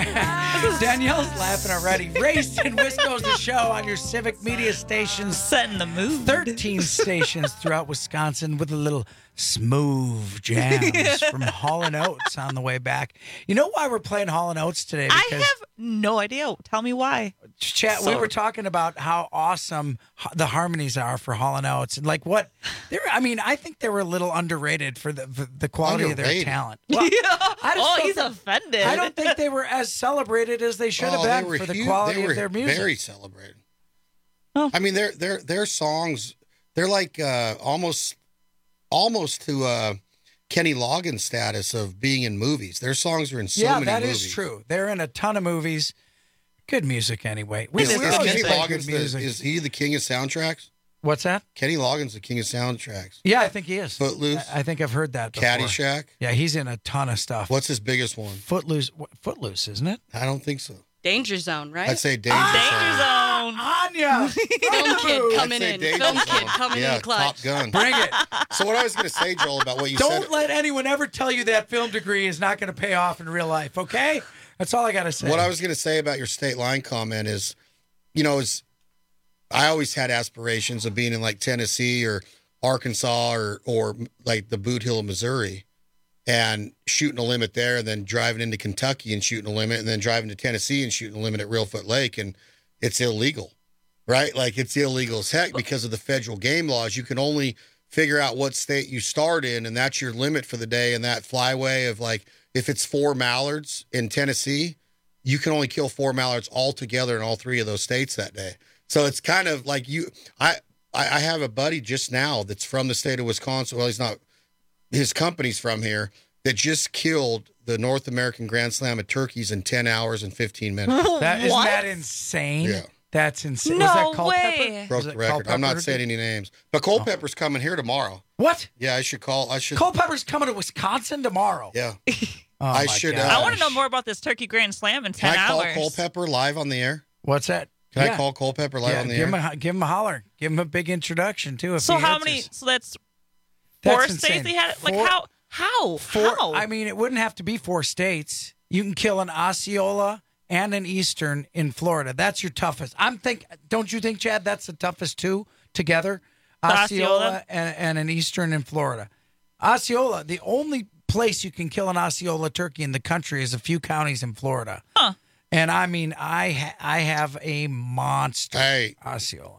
Danielle's laughing already. Raised in Wisco's the show on your Civic Media stations. Setting the mood. thirteen stations throughout Wisconsin with a little smooth jams from Hall and Oates on the way back. You know why we're playing Hall and Oates today? I have no idea. Tell me why. Chat, So- we were talking about how awesome h- the harmonies are for Hall and Oates, and like what they're. I mean, I think they were a little underrated for the for the quality of their Underrated? talent. Well, I just Oh, don't he's think- offended. I don't think they were as celebrated as they should have Oh, they been were for the huge- quality they were of their music. Very celebrated. Oh. I mean, their their their songs, they're like uh, almost almost to uh, Kenny Loggins status of being in movies. Their songs are in so yeah, many that movies. is true. They're in a ton of movies. Good music, anyway. We, Is, we is always Kenny play Loggins good the, music. is he the king of soundtracks? What's that? Kenny Loggins the king of soundtracks. Yeah, I think he is. Footloose. I, I think I've heard that before. Caddyshack. Yeah, he's in a ton of stuff. What's his biggest one? Footloose? what- Footloose, isn't it? I don't think so. Danger Zone, right? I'd say Danger Danger Zone. Zone. Anya! Film Kid coming I'd say in. Danger Film Zone. Kid coming yeah, in clutch. Top Gun. Bring it. So what I was going to say, Joel, about what you Don't said. let anyone ever tell you that film degree is not going to pay off in real life, okay? That's all I got to say. What I was going to say about your state line comment is, you know, is I always had aspirations of being in like Tennessee or Arkansas or or like the Boot Hill of Missouri and shooting a limit there and then driving into Kentucky and shooting a limit and then driving to Tennessee and shooting a limit at Reelfoot Lake, and it's illegal, right? Like it's illegal as heck because of the federal game laws. You can only figure out what state you start in, and that's your limit for the day. And that flyway of like, if it's four mallards in Tennessee, you can only kill four mallards altogether in all three of those states that day. So it's kind of like you, I, I have a buddy just now that's from the state of Wisconsin. Well, he's not, his company's from here, that just killed the North American Grand Slam of turkeys in ten hours and fifteen minutes. That, isn't What? that insane? Yeah. That's insane. No Was that Culpeper? way. Broke Was the it record. I'm not Culpeper? saying any names, but Culpepper's coming here tomorrow. What? Yeah, I should call. I should. Culpepper's coming to Wisconsin tomorrow. Yeah. Oh, I my should, gosh. uh, I want to know more about this Turkey Grand Slam in Can ten I call hours. Culpepper live on the air? What's that? Can Yeah. I call Culpepper live Yeah, on the give air? him a give him a holler. Give him a big introduction too. If So he how answers. many? So that's That's four insane. states they had. Like Four- how? How? Four, how? I mean, it wouldn't have to be four states. You can kill an Osceola and an Eastern in Florida. That's your toughest. I'm think. Don't you think, Chad? That's the toughest two together. The Osceola, Osceola? and, and an Eastern in Florida. Osceola. The only place you can kill an Osceola turkey in the country is a few counties in Florida. Huh. And I mean, I ha- I have a monster Hey. Osceola.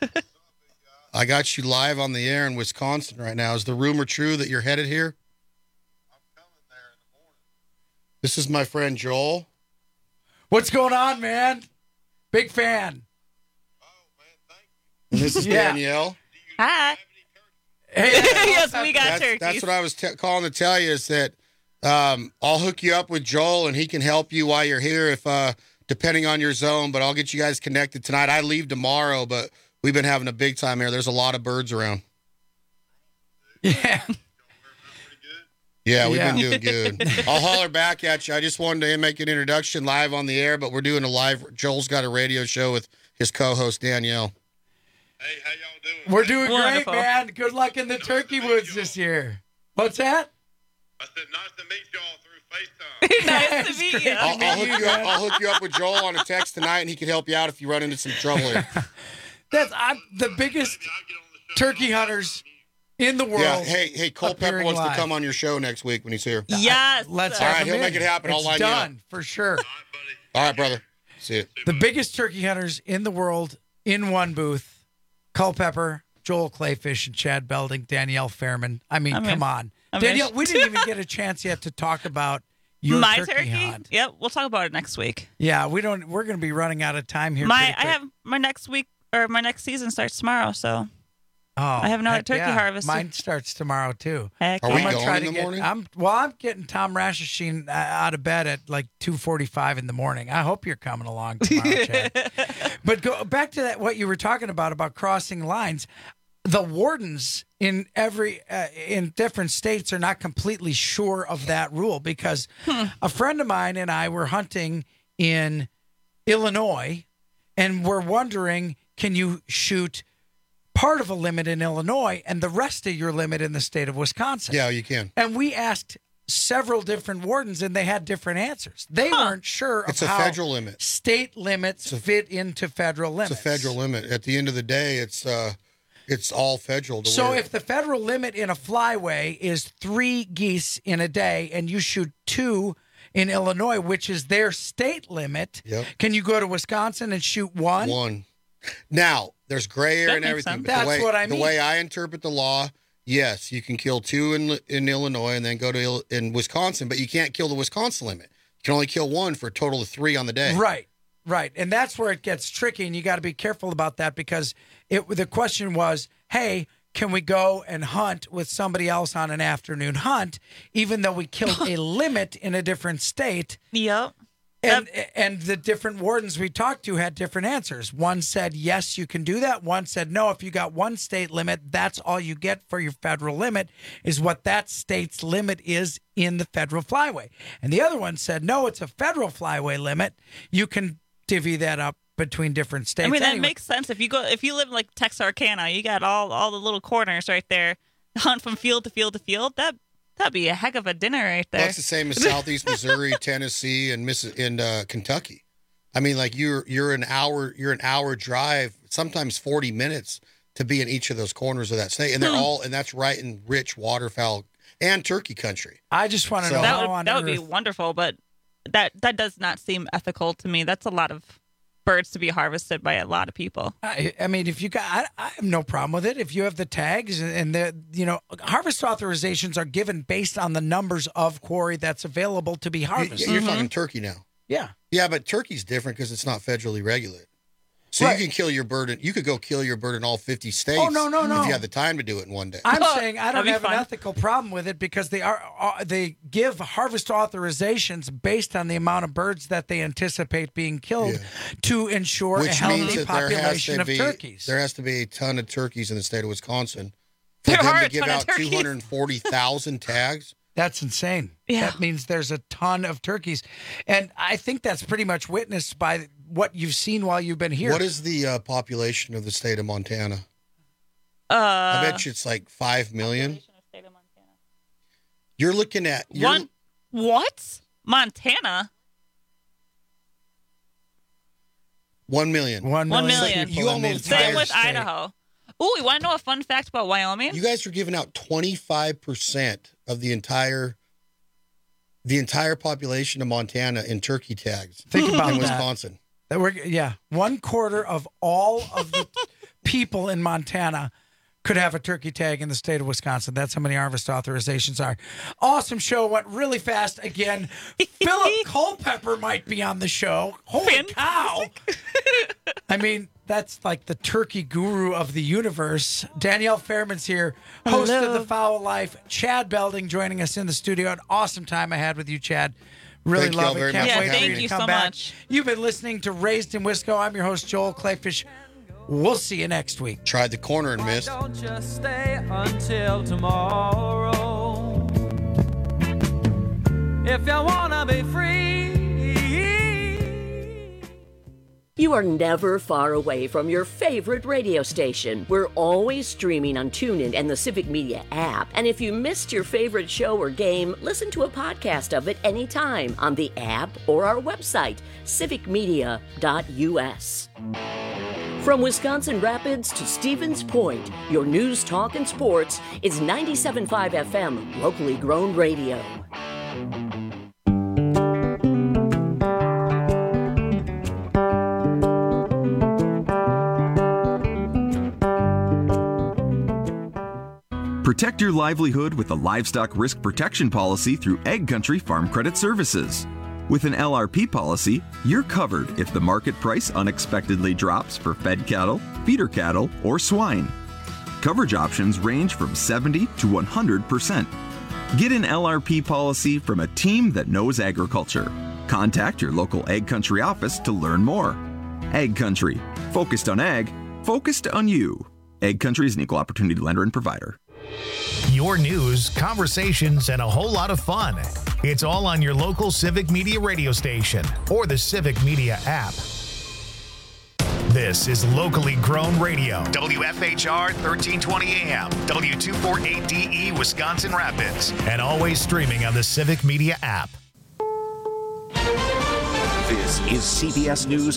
I got you live on the air in Wisconsin right now. Is the rumor true that you're headed here? I'm coming there in the morning. This is my friend Joel. What's going on, man? Big fan. And this is Yeah. Danielle. Hi. Hey, yes, we got That's, turkeys. that's what I was t- calling to tell you is that um, I'll hook you up with Joel and he can help you while you're here if uh, depending on your zone, but I'll get you guys connected tonight. I leave tomorrow, but we've been having a big time here. There's a lot of birds around. Yeah. Yeah, we've Yeah. been doing good. I'll holler back at you. I just wanted to make an introduction live on the air, but we're doing a live. Joel's got a radio show with his co-host Danielle. We're doing Wonderful. great, man. Good luck in the turkey woods this year. What's that? nice to meet you. I'll, I'll, you, hook you up, man. I'll hook you up with Joel on a text tonight, and he can help you out if you run into some trouble here. That's I'm the biggest turkey hunters in the world. Yeah. Hey, hey, Culpepper appearing wants live. to come on your show next week when he's here. Yes. Let's All have right, him he'll in. make it happen. I'll It's line you up. done for sure. All right, brother. See it. The biggest turkey hunters in the world in one booth. Culpepper, Joel Clayfish, and Chad Belding, Danielle Fairman. I mean, I'm come in. on. I'm Danielle, in. we didn't even get a chance yet to talk about your My turkey, turkey. hunt. Yep, we'll talk about it next week. Yeah, we don't we're gonna be running out of time here. My pretty I quick. have my next week or my next season starts tomorrow, so Oh, I have another heck turkey yeah. harvest. Mine starts tomorrow too. Heck Are yeah. we I'm gonna going try in to the get, morning? I'm well. I'm getting Tom Rashashin out of bed at like two forty-five in the morning. I hope you're coming along tomorrow, Chad. But go back to that. What you were talking about about crossing lines. The wardens in every uh, in different states are not completely sure of that rule because a friend of mine and I were hunting in Illinois, and we're wondering, can you shoot part of a limit in Illinois and the rest of your limit in the state of Wisconsin? Yeah, you can. And we asked several different wardens, and they had different answers. They weren't sure of It's a how federal limit. state limits fit into federal limits. It's a federal limit. At the end of the day, it's uh, it's all federal. The So way- if the federal limit in a flyway is three geese in a day, and you shoot two in Illinois, which is their state limit, Yep. can you go to Wisconsin and shoot one? One. Now, there's gray area That and makes everything. sense. But the That's way, what I The mean. way I interpret the law, yes, you can kill two in in Illinois and then go to Il- in Wisconsin, but you can't kill the Wisconsin limit. You can only kill one for a total of three on the day. Right, right. And that's where it gets tricky, and you got to be careful about that because it. the question was, hey, can we go and hunt with somebody else on an afternoon hunt, even though we killed a limit in a different state? Yep. And and the different wardens we talked to had different answers. One said, yes, you can do that. One said, no, if you got one state limit, that's all you get for your federal limit is what that state's limit is in the federal flyway. And the other one said, no, it's a federal flyway limit. You can divvy that up between different states. I mean, that Anyway, makes sense. If you go, if you live in like Texarkana, you got all all the little corners right there. Hunt from field to field to field. That that'd be a heck of a dinner right there. That's the same as Southeast Missouri, Tennessee, and Miss and uh, Kentucky. I mean, like you're you're an hour you're an hour drive, sometimes forty minutes to be in each of those corners of that state, and they're Hmm. all and that's right in rich waterfowl and turkey country. I just want to So- know that how would on that would be earth- wonderful, but that that does not seem ethical to me. That's a lot of birds to be harvested by a lot of people. I, I mean, if you got, I, I have no problem with it. If you have the tags and the, you know, harvest authorizations are given based on the numbers of quarry that's available to be You- harvested. You're talking turkey now. Yeah. Yeah, but turkey's different because it's not federally regulated. So Right. you can kill your bird. In, you could go kill your bird in all fifty states. Oh, no, no, no. If you had the time to do it in one day. I'm saying I don't That'd be have an fun. ethical problem with it because they are uh, they give harvest authorizations based on the amount of birds that they anticipate being killed to ensure a Which healthy means that there has population to of be turkeys. there has to be a ton of turkeys in the state of Wisconsin for There them are to a give ton of out turkeys. two hundred forty thousand tags. That's insane. Yeah. That means there's a ton of turkeys. And I think that's pretty much witnessed by what you've seen while you've been here. What is the uh, population of the state of Montana? Uh, I bet you it's like five million. You're looking at you're, one. What? Montana? one million. One One million. million. people You in the almost- Same entire with state. Idaho. Ooh, you want to know a fun fact about Wyoming? You guys are giving out twenty-five percent of the entire the entire population of Montana in turkey tags. Think about in that. Wisconsin. That we're, yeah, one quarter of all of the people in Montana could have a turkey tag in the state of Wisconsin. That's how many harvest authorizations are. Awesome show. Went really fast again. Philip Culpepper might be on the show. Holy cow. I mean, that's like the turkey guru of the universe. Danielle Fairman's here, host Hello. of The Fowl Life. Chad Belding joining us in the studio. An awesome time I had with you, Chad. Really Thank you love all it. very Can't much for wait for having you me. to Thank you come so back. much. You've been listening to Raised in Wisco. I'm your host, Joel Clayfish. We'll see you next week. Tried the corner and missed. Don't just stay until tomorrow. If you wanna be free. You are never far away from your favorite radio station. We're always streaming on TuneIn and the Civic Media app. And if you missed your favorite show or game, listen to a podcast of it anytime on the app or our website, civic media dot u s. From Wisconsin Rapids to Stevens Point, your news, talk, and sports is ninety-seven point five F M, locally grown radio. Protect your livelihood with a livestock risk protection policy through Egg Country Farm Credit Services. With an L R P policy, you're covered if the market price unexpectedly drops for fed cattle, feeder cattle, or swine. Coverage options range from seventy to one hundred percent. Get an L R P policy from a team that knows agriculture. Contact your local Ag Country office to learn more. Ag Country, focused on ag, focused on you. Ag Country is an equal opportunity lender and provider. Your news, conversations, and a whole lot of fun. It's all on your local Civic Media radio station or the Civic Media app. This is locally grown radio. W F H R thirteen twenty A M, W two forty-eight D E, Wisconsin Rapids, and always streaming on the Civic Media app. This is C B S News